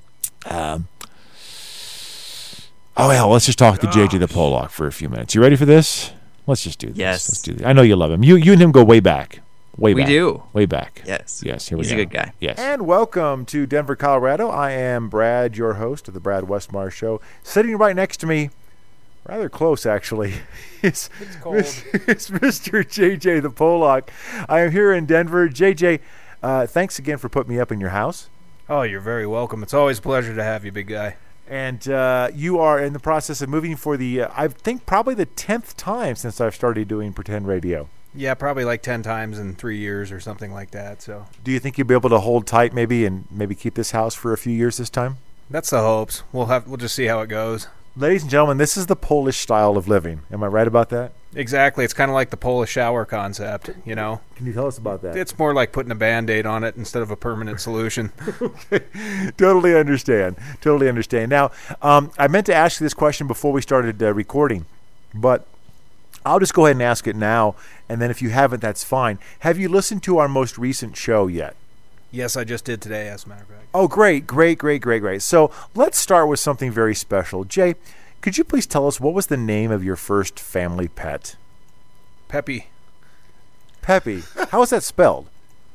Let's just talk to JJ the Pollock for a few minutes. You ready for this? Let's just do this. Yes. Let's do this. I know you love him. You and him go way back. Way We back. do. Way back. Yes. Yes. Here we He's go. a good guy. Yes. And welcome to Denver, Colorado. I am Brad, your host of the Brad Westmar Show. Sitting right next to me, rather close actually, it's cold. it's Mr. JJ the Pollock. I am here in Denver. JJ, thanks again for putting me up in your house. Oh, you're very welcome. It's always a pleasure to have you, big guy. And you are in the process of moving for the, I think, probably the 10th time since I've started doing pretend radio. Yeah, probably like 10 times in 3 years or something like that. So Do you think you'll be able to hold tight maybe and maybe keep this house for a few years this time? that's the hopes. We'll just see how it goes. Ladies and gentlemen, this is the Polish style of living. Am I right about that? Exactly. It's kind of like the Polish shower concept, you know? Can you tell us about that? It's more like putting a Band-Aid on it instead of a permanent solution. Totally understand. Totally understand. Now, I meant to ask you this question before we started recording, but I'll just go ahead and ask it now, and then if you haven't, that's fine. Have you listened to our most recent show yet? Yes, I just did today, as a matter of fact. Oh, great. So let's start with something very special. Jay, could you please tell us what was the name of your first family pet? Peppy. Peppy. How is that spelled?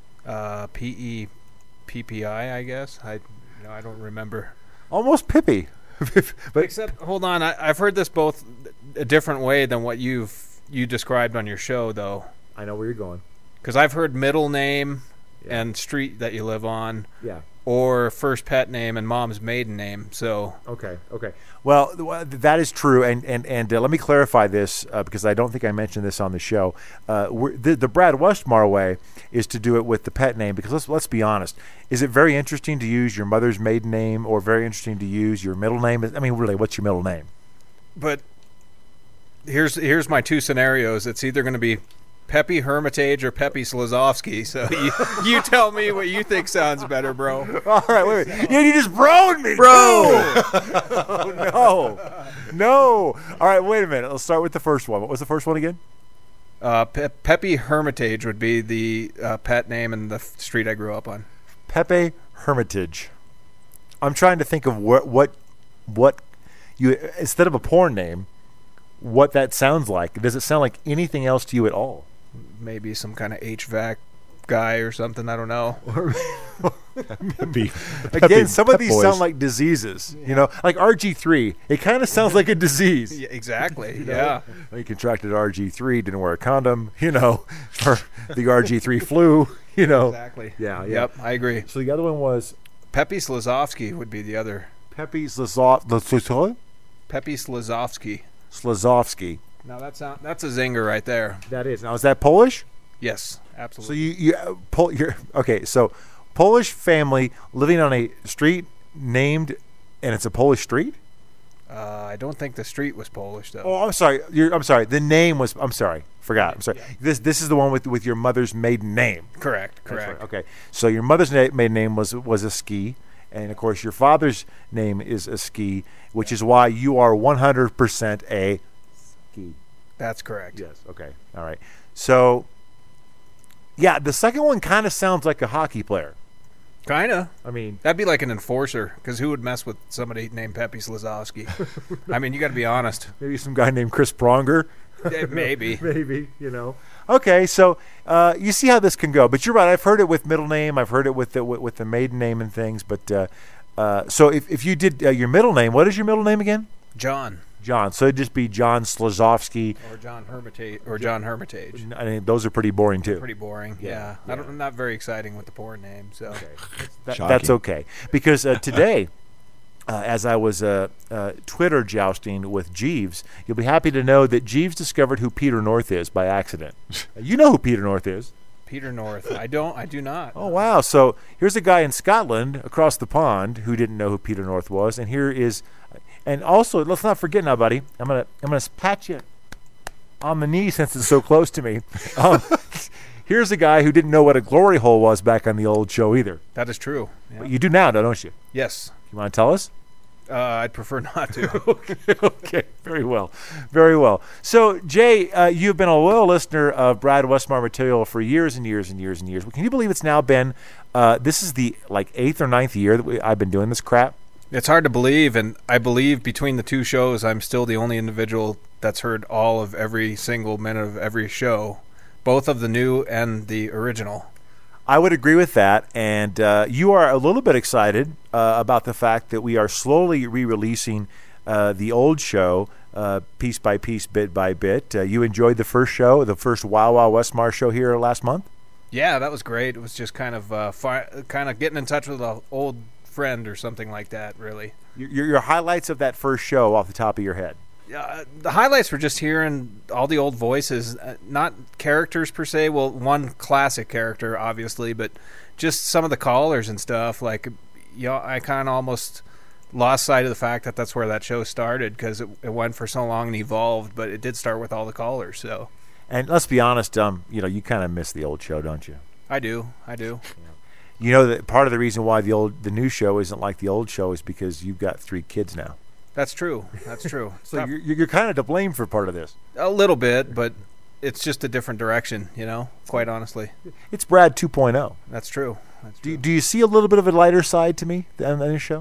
P-E-P-P-I, I guess. I don't remember. Almost Pippi. But except, hold on, I've heard this both a different way than what you described on your show, though. I know where you're going. Because I've heard middle name and street that you live on. Yeah. Or first pet name and mom's maiden name. So Okay. Well, that is true, and let me clarify this because I don't think I mentioned this on the show. The Brad Westmar way is to do it with the pet name because let's be honest. Is it very interesting to use your mother's maiden name or very interesting to use your middle name? I mean, really, what's your middle name? But here's my two scenarios. It's either going to be Peppy Hermitage or Peppy Slazovsky. So you tell me what you think sounds better, bro. All right, wait. Yeah, you just broed me, bro. Oh, no. All right, wait a minute. Let's start with the first one. What was the first one again? Peppy Hermitage would be the pet name and the street I grew up on. Pepe Hermitage. I'm trying to think of what you, instead of a porn name, what that sounds like. Does it sound like anything else to you at all? Maybe some kind of HVAC guy or something. I don't know. Maybe. Again, some of these sound like diseases. You know, like RG3. It kind of sounds like a disease. Yeah, exactly. You know? Yeah. Well, you contracted RG3, didn't wear a condom. You know, or the RG3 flu. You know. Exactly. Yeah. Yep. I agree. So the other one was Peppy Slazovsky would be the other. Peppy Slazovsky. Peppy Slazovsky. Slazovsky. Now that's a zinger right there. That is. Now is that Polish? Yes, absolutely. So you're okay. So Polish family living on a street named, and it's a Polish street. I don't think the street was Polish though. Oh, I'm sorry. I'm sorry. The name was. I'm sorry. Forgot. I'm sorry. Yeah. This is the one with your mother's maiden name. Correct. Right. Okay. So your mother's maiden name was a ski. And, of course, your father's name is a ski, which is why you are 100% a ski. That's correct. Yes. Okay. All right. So, yeah, the second one kind of sounds like a hockey player. Kind of. I mean, that'd be like an enforcer, because who would mess with somebody named Peppy Slazovsky? I mean, you got to be honest. Maybe some guy named Chris Pronger. Maybe. Maybe, you know. Okay, so you see how this can go. But you're right. I've heard it with middle name. I've heard it with the maiden name and things. But so if you did your middle name, what is your middle name again? John. So it'd just be John Slazovsky. Or John Hermitage. I mean, those are pretty boring, too. Pretty boring, yeah. I'm not very exciting with the porn name. So that's okay. Because today, as I was Twitter jousting with Jeeves, you'll be happy to know that Jeeves discovered who Peter North is by accident. You know who Peter North is. Peter North. I do not. Oh, wow. So here's a guy in Scotland across the pond who didn't know who Peter North was. And here is, and also, let's not forget now, buddy, I'm gonna pat you on the knee since it's so close to me. Here's a guy who didn't know what a glory hole was back on the old show either. That is true. Yeah. But you do now, don't you? Yes. You want to tell us? I'd prefer not to. Okay, very well. Very well. So, Jay, you've been a loyal listener of Brad Westmar material for years and years and years and years. Can you believe it's now been, this is the 8th or 9th year that I've been doing this crap? It's hard to believe, and I believe between the two shows, I'm still the only individual that's heard all of every single minute of every show, both of the new and the original. I would agree with that, and you are a little bit excited about the fact that we are slowly re-releasing the old show piece by piece, bit by bit. You enjoyed the first show, the first Wow Wow Westmar show here last month? Yeah, that was great. It was just kind of getting in touch with an old friend or something like that, really. Your highlights of that first show off the top of your head? The highlights were just hearing all the old voices, not characters per se. Well, one classic character, obviously, but just some of the callers and stuff. Like, I kind of almost lost sight of the fact that that's where that show started because it went for so long and evolved, but it did start with all the callers. So, and let's be honest, you kind of miss the old show, don't you? I do. You know that part of the reason why the new show isn't like the old show is because you've got 3 kids now. That's true. So you're kind of to blame for part of this. A little bit, but it's just a different direction, quite honestly. It's Brad 2.0. That's true. Do you see a little bit of a lighter side to me on this show?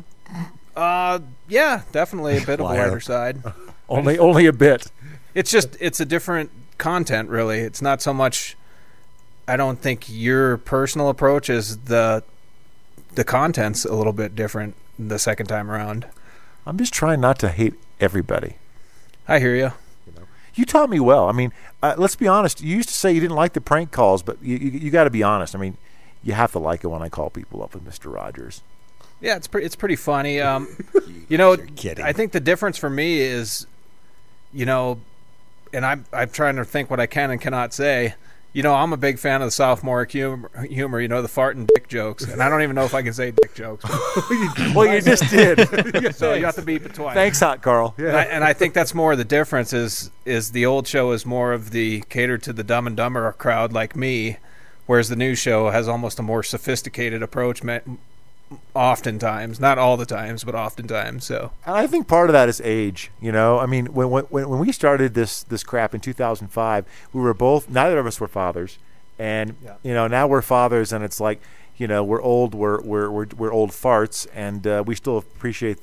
Yeah, definitely a bit of a lighter side. only a bit. It's a different content, really. It's not so much, I don't think your personal approach is the content's a little bit different the second time around. I'm just trying not to hate everybody. I hear you. You taught me well. I mean, let's be honest. You used to say you didn't like the prank calls, but you got to be honest. I mean, you have to like it when I call people up with Mr. Rogers. Yeah, it's pretty funny. You're kidding. I think the difference for me is, and I'm trying to think what I can and cannot say. I'm a big fan of the sophomore humor, the fart and dick jokes. And I don't even know if I can say dick jokes. Well, you just did. So you have to beep it twice. Thanks, Hot Carl. Yeah. And I think that's more the difference is the old show is more of the catered to the Dumb and Dumber crowd like me, whereas the new show has almost a more sophisticated approach oftentimes. Not all the times, but oftentimes. So I think part of that is age. I mean, when we started this crap in 2005, we were both, neither of us were fathers, and now we're fathers, and it's like, we're old, we're old farts, and we still appreciate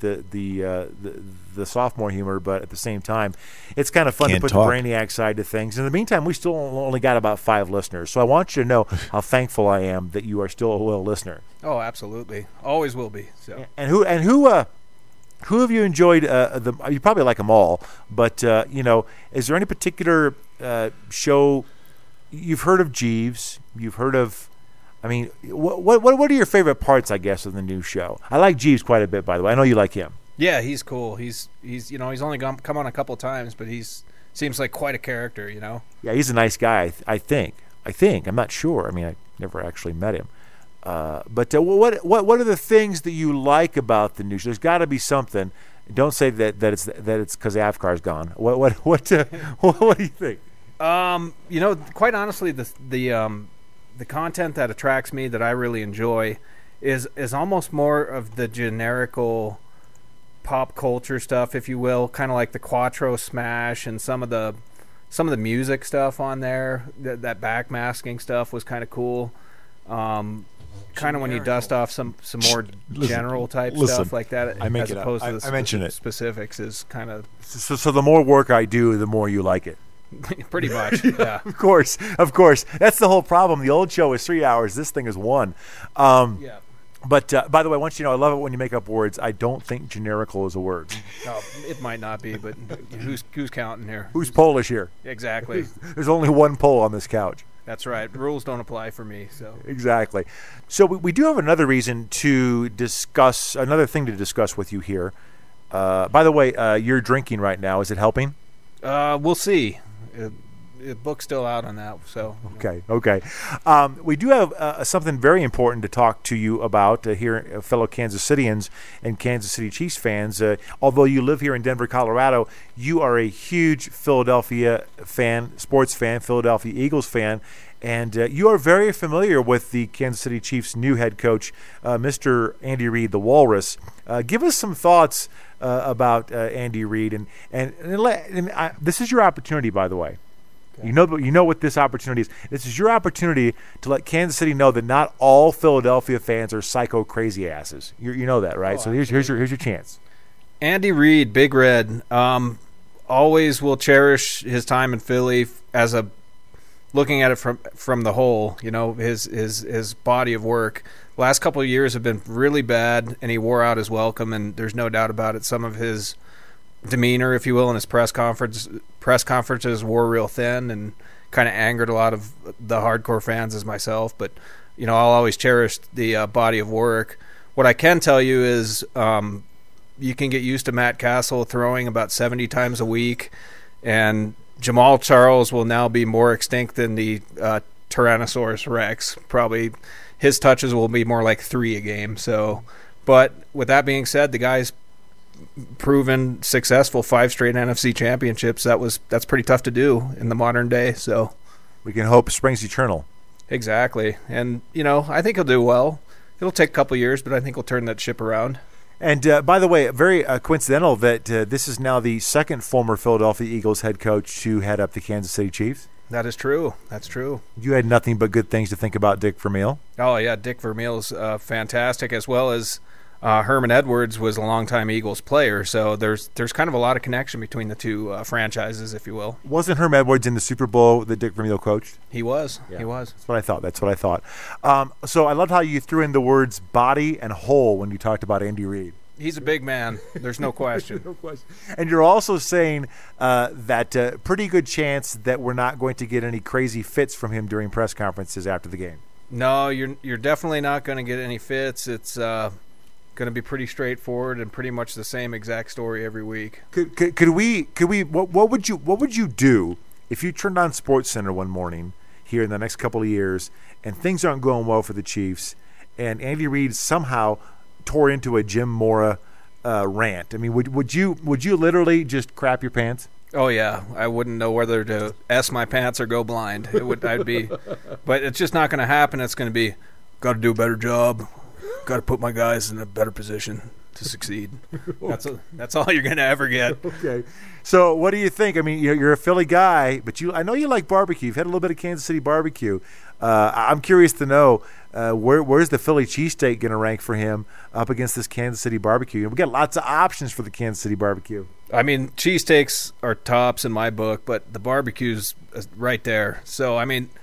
the sophomore humor, but at the same time, it's kind of fun to put the brainiac side to things. In the meantime, we still only got about 5 listeners, so I want you to know how thankful I am that you are still a loyal listener. Oh, absolutely, always will be. So. And who have you enjoyed? You probably like them all, but is there any particular show you've heard of? Jeeves, you've heard of? I mean, what are your favorite parts, I guess, of the new show? I like Jeeves quite a bit, by the way. I know you like him. Yeah, he's cool. He's only come on a couple times, but seems like quite a character, Yeah, he's a nice guy. I think. I'm not sure. I mean, I never actually met him. But what are the things that you like about the new show? There's got to be something. Don't say that it's because Avkar's gone. What do you think? Quite honestly, the content that attracts me that I really enjoy is almost more of the generical pop culture stuff, if you will, kind of like the Quattro Smash and some of the music stuff on there. That backmasking stuff was kind of cool. Kind of when you dust off some more general type stuff like that, as opposed to the specifics, is kind of. So the more work I do, the more you like it. Pretty much, yeah. Of course. That's the whole problem. The old show is 3 hours. This thing is 1. Yeah. But by the way, I want you to know, I love it when you make up words. I don't think generical is a word. No, it might not be, but who's counting here? Who's Polish here? Exactly. There's only one Pole on this couch. That's right. The rules don't apply for me. So exactly. So we do have another reason to discuss, another thing to discuss with you here. By the way, you're drinking right now. Is it helping? We'll see. The book's still out on that, so okay. We do have something very important to talk to you about here, fellow Kansas Cityans and Kansas City Chiefs fans. Although you live here in Denver, Colorado, you are a huge Philadelphia fan, sports fan, Philadelphia Eagles fan, And you are very familiar with the Kansas City Chiefs' new head coach, Mr. Andy Reid, the Walrus. Give us some thoughts about Andy Reid, and this is your opportunity, by the way. Okay. You know what this opportunity is. This is your opportunity to let Kansas City know that not all Philadelphia fans are psycho crazy asses. You know that, right? So here's your chance. Andy Reid, Big Red, always will cherish his time in Philly as a looking at it from the whole, his body of work. Last couple of years have been really bad, and he wore out his welcome, and there's no doubt about it. Some of his demeanor, if you will, in his press conferences wore real thin and kind of angered a lot of the hardcore fans as myself. But, I'll always cherish the body of work. What I can tell you is you can get used to Matt Castle throwing about 70 times a week, and Jamal Charles will now be more extinct than the Tyrannosaurus Rex. Probably his touches will be more like 3 a game. So, but with that being said, the guy's proven successful, 5 straight NFC championships. That's pretty tough to do in the modern day. So we can hope springs eternal. Exactly. And, I think he'll do well. It'll take a couple years, but I think he'll turn that ship around. And by the way, very coincidental that this is now the second former Philadelphia Eagles head coach to head up the Kansas City Chiefs. That is true. That's true. You had nothing but good things to think about Dick Vermeil. Oh, yeah. Dick Vermeil's fantastic, as well as Herman Edwards was a longtime Eagles player. So there's kind of a lot of connection between the two franchises, if you will. Wasn't Herman Edwards in the Super Bowl that Dick Vermeil coached? He was. Yeah. He was. That's what I thought. So I loved how you threw in the words body and whole when you talked about Andy Reid. He's a big man. There's no question. No question. And you're also saying that pretty good chance that we're not going to get any crazy fits from him during press conferences after the game. No, you're definitely not going to get any fits. It's going to be pretty straightforward and pretty much the same exact story every week. Could we? What would you do if you turned on SportsCenter one morning here in the next couple of years and things aren't going well for the Chiefs, and Andy Reid somehow tore into a Jim Mora rant? I mean, would you literally just crap your pants? Oh yeah, I wouldn't know whether to S my pants or go blind. I'd be, but it's just not going to happen. It's going to be, got to do a better job, got to put my guys in a better position to succeed. That's all you're going to ever get. Okay. So what do you think? I mean, you're a Philly guy, but I know you like barbecue. You've had a little bit of Kansas City barbecue. I'm curious to know where's the Philly cheesesteak going to rank for him up against this Kansas City barbecue? We got lots of options for the Kansas City barbecue. I mean, cheesesteaks are tops in my book, but the barbecue's right there. So, I mean,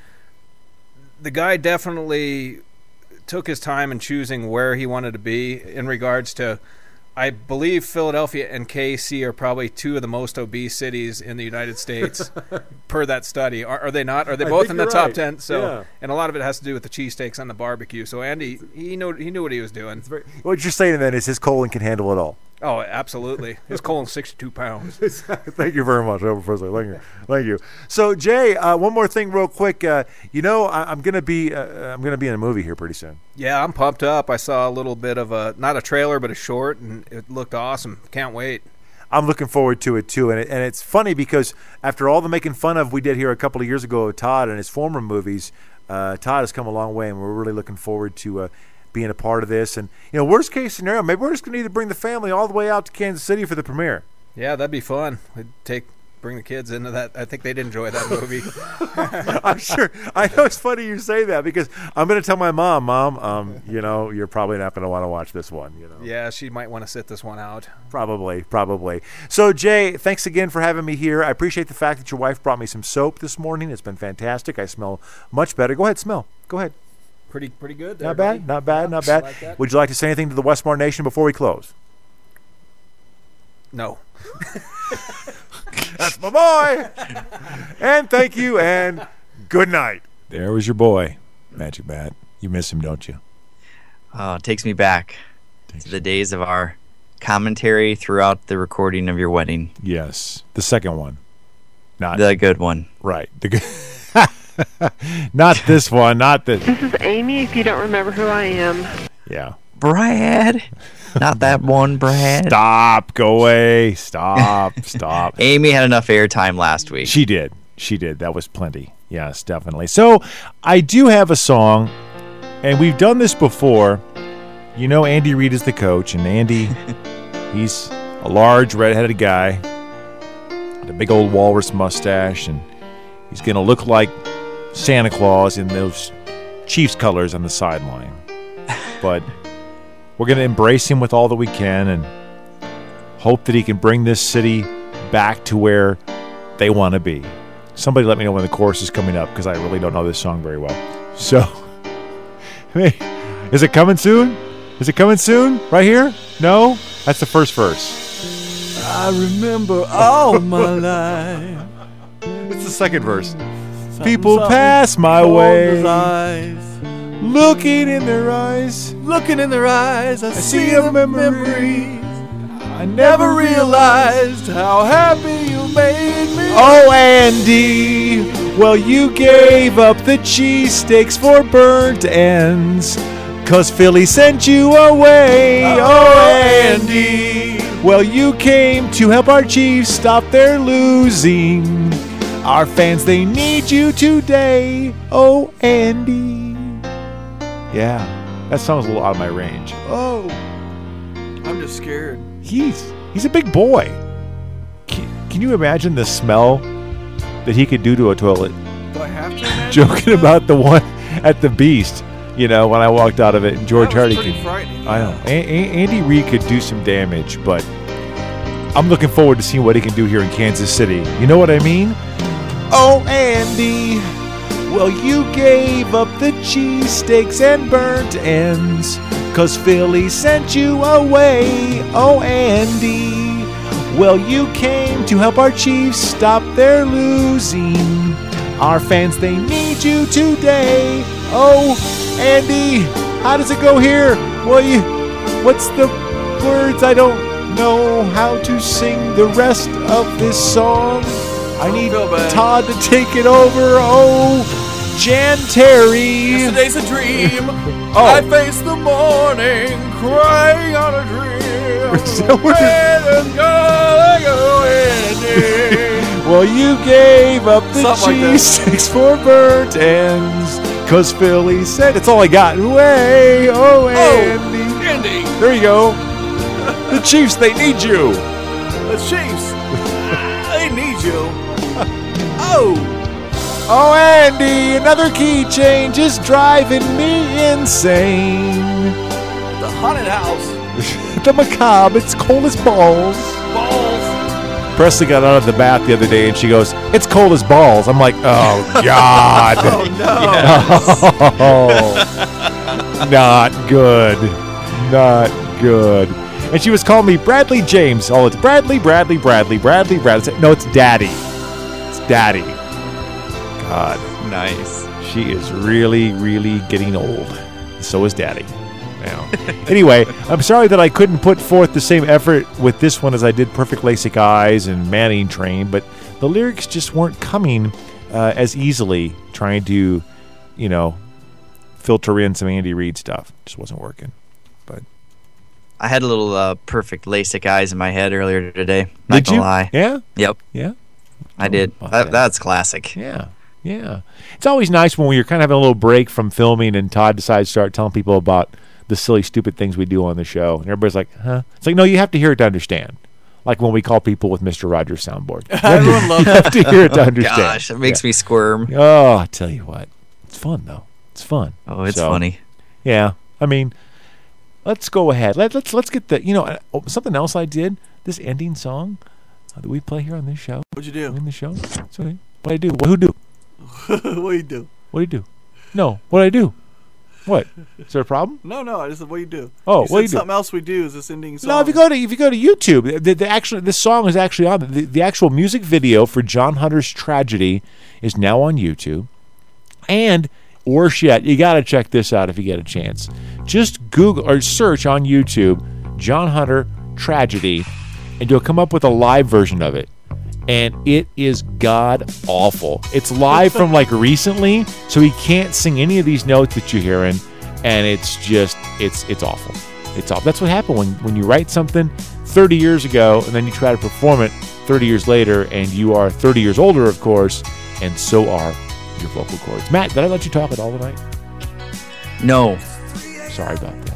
the guy definitely took his time in choosing where he wanted to be in regards to, I believe Philadelphia and KC are probably 2 of the most obese cities in the United States per that study. Are they not? Are they both in the top 10? So, yeah. And a lot of it has to do with the cheesesteaks and the barbecue. So Andy, he knew what he was doing. What you're saying then is his colon can handle it all. Oh, absolutely. His colon's 62 pounds. Thank you very much, Thank you. So, Jay, one more thing, real quick. I'm gonna be in a movie here pretty soon. Yeah, I'm pumped up. I saw a little bit of not a trailer, but a short, and it looked awesome. Can't wait. I'm looking forward to it too, and it's funny because after all the making fun of we did here a couple of years ago of Todd and his former movies, Todd has come a long way, and we're really looking forward to being a part of this. And worst case scenario, maybe we're just going to need to bring the family all the way out to Kansas City for the premiere. Yeah, that'd be fun. We'd bring the kids into that. I think they'd enjoy that movie. I'm sure. I know it's funny you say that because I'm going to tell my mom, you're probably not going to want to watch this one. Yeah, she might want to sit this one out. Probably. So, Jay, thanks again for having me here. I appreciate the fact that your wife brought me some soap this morning. It's been fantastic. I smell much better. Go ahead, smell. Go ahead. Pretty good there. Not bad. Like would you like to say anything to the Westmore Nation before we close? No. That's my boy. And thank you, and good night. There was your boy, Magic Bat. You miss him, don't you? Oh, it takes me back to the days of our commentary throughout the recording of your wedding. Yes, the second one. Not the good one. Right. The good. Not this one. Not this. This is Amy, if you don't remember who I am. Yeah. Brad. Not that one, Brad. Stop. Go away. Stop. Amy had enough airtime last week. She did. That was plenty. Yes, definitely. So I do have a song, and we've done this before. You know, Andy Reid is the coach, and Andy, he's a large, red-headed guy with a big old walrus mustache, and he's going to look like Santa Claus in those Chiefs colors on the sideline. But we're going to embrace him with all that we can and hope that he can bring this city back to where they want to be. Somebody let me know when the chorus is coming up, because I really don't know this song very well. So, hey, is it coming soon? Is it coming soon? Right here? No? That's the first verse. I remember all my life. It's the second verse. People pass my way, looking in their eyes. Looking in their eyes, I see the the memories. I never realized how happy you made me. Oh, Andy, well, you gave up the cheesesteaks for burnt ends, 'cause Philly sent you away. Oh, Andy, well, you came to help our Chiefs stop their losing. Our fans, they need you today. Oh, Andy. Yeah, that song's a little out of my range. Oh, I'm just scared. He's a big boy. Can you imagine the smell that he could do to a toilet? Do I have to imagine? Joking about the one at the Beast, you know, when I walked out of it, and George Hardy pretty could. frightening. I know. Andy Reid could do some damage, but I'm looking forward to seeing what he can do here in Kansas City. You know what I mean? Oh, Andy, well, you gave up the cheesesteaks and burnt ends, 'cause Philly sent you away. Oh, Andy, well, you came to help our Chiefs stop their losing. Our fans, they need you today. Oh, Andy, how does it go here? Well, what's the words? I don't know how to sing the rest of this song. I need Todd to take it over. Oh, Jan Terry. Yesterday's a dream. Oh. I face the morning crying on a dream. Well, you gave up the Something like that. cheesesteaks for burnt ends, 'cause Philly said it's all I got. Way, oh, Andy. Andy. There you go. The Chiefs, they need you. The Chiefs. They need you. Oh. Oh, Andy, another key change is driving me insane. The haunted house. The macabre, it's cold as balls. Balls. Presley got out of the bath the other day and she goes, "It's cold as balls." I'm like, oh, God. Oh, no. Oh, not good. Not good. And she was calling me Bradley James. Oh, it's Bradley. No, it's Daddy. It's Daddy. God. Nice. She is really, really getting old. So is Daddy. Now. Anyway, I'm sorry that I couldn't put forth the same effort with this one as I did Perfect LASIK Eyes and Manning Train, but the lyrics just weren't coming as easily trying to, you know, filter in some Andy Reid stuff. Just wasn't working. But I had a little Perfect LASIK Eyes in my head earlier today. Not gonna lie. Yeah? Yep. Yeah? I did. That's classic. Yeah. Yeah. It's always nice when you're kind of having a little break from filming and Todd decides to start telling people about the silly, stupid things we do on the show. And everybody's like, huh? It's like, no, you have to hear it to understand. Like when we call people with Mr. Rogers soundboard. Everyone loves You have to hear it to understand. Gosh, it makes me squirm. Oh, I tell you what. It's fun, though. It's fun. Oh, it's funny. Yeah. I mean, let's go ahead. Let's get the, you know, something else I did, this ending song that we play here on this show. What'd you do? In the show. Sorry. What'd I do? Who do? What you do? What'd you do? No. What'd I do? What? Is there a problem? No. I just said, what you do? Oh, you what you do? Something else we do is this ending song. No, if you go to YouTube, this song is actually on the actual music video for John Hunter's Tragedy is now on YouTube. And worse yet, you got to check this out if you get a chance. Just Google or search on YouTube John Hunter Tragedy, and you'll come up with a live version of it. And it is god awful. It's live from like recently, so he can't sing any of these notes that you're hearing, and it's just it's awful. It's awful. That's what happened when you write something 30 years ago and then you try to perform it 30 years later, and you are 30 years older, of course, and so are your vocal cords. Matt, did I let you talk at all tonight? No. Sorry about that.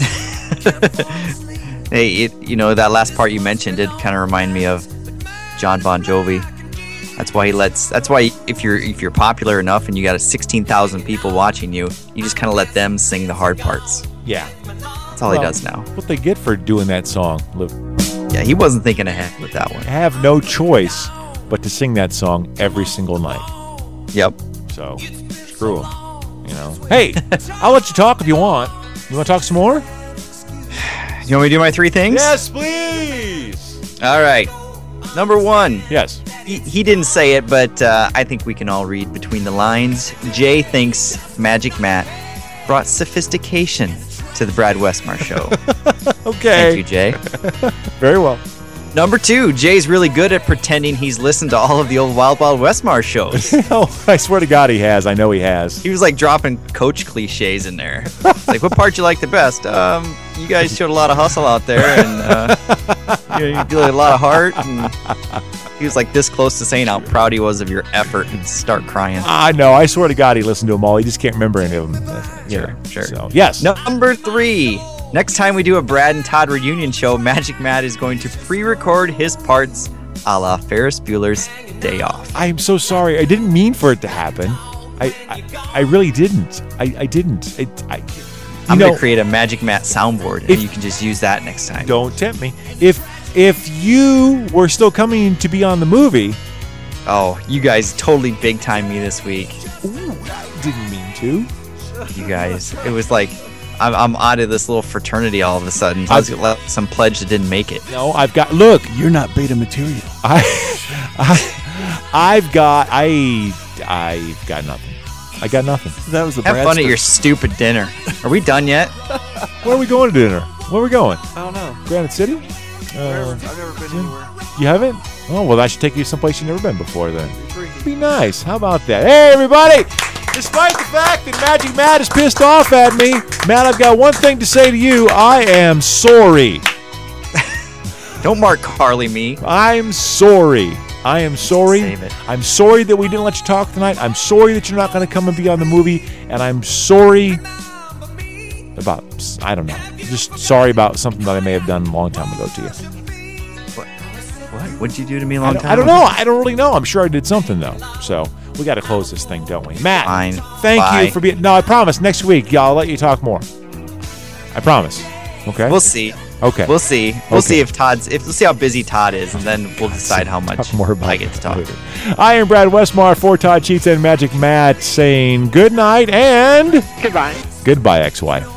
Hey, that last part you mentioned did kind of remind me of John Bon Jovi. That's why if you're popular enough and you got 16,000 people watching you, you just kind of let them sing the hard parts. Yeah. That's all he does now. What they get for doing that song, Luke. Yeah, he wasn't thinking ahead with that one. Have no choice but to sing that song every single night. Yep. So, screw him. Hey, I'll let you talk if you want. You want to talk some more? You want me to do my 3 things? Yes, please. All right. Number 1. Yes. He didn't say it, but I think we can all read between the lines. Jay thinks Magic Matt brought sophistication to the Brad Westmar show. Okay. Thank you, Jay. Very well. Number 2, Jay's really good at pretending he's listened to all of the old Wild Wild Westmar shows. I swear to God he has. I know he has. He was like dropping coach cliches in there. Like, what part you like the best? You guys showed a lot of hustle out there, and you do a lot of heart. And he was like this close to saying how proud he was of your effort and start crying. I know. I swear to God he listened to them all. He just can't remember any of them. Sure. So, yes. Number 3. Next time we do a Brad and Todd reunion show, Magic Matt is going to pre-record his parts a la Ferris Bueller's Day Off. I'm so sorry. I didn't mean for it to happen. I really didn't. I didn't. I'm going to create a Magic Matt soundboard, and you can just use that next time. Don't tempt me. If you were still coming to be on the movie... Oh, you guys totally big-time me this week. Ooh, I didn't mean to. You guys. It was like... I'm out of this little fraternity all of a sudden. So I was gonna let some pledge that didn't make it. No, I've got... Look. You're not beta material. I've got nothing. I got nothing. That was the Have fun at your stupid dinner. Are we done yet? Where are we going to dinner? Where are we going? I don't know. Granite City? I've never been anywhere. You haven't? Oh, well, I should take you someplace you've never been before then. Be nice. How about that? Hey, everybody! Despite the fact that Magic Matt is pissed off at me, Matt, I've got one thing to say to you. I am sorry. Don't Mark Carly me. I'm sorry. I am sorry. Save it. I'm sorry that we didn't let you talk tonight. I'm sorry that you're not going to come and be on the movie. And I'm sorry about, I don't know, just sorry about something that I may have done a long time ago to you. What? What'd you do to me a long time ago? I don't know. I don't really know. I'm sure I did something, though. So we got to close this thing, don't we? Matt, fine. Thank Bye. you for being... No, I promise. Next week, I'll let you talk more. I promise. Okay? We'll see. Okay. We'll see. We'll see if we'll see how busy Todd is, and then we'll decide how much more about I get to talk. I am Brad Westmar for Todd Cheats and Magic Matt saying good night and... Goodbye. Goodbye, ex-wife.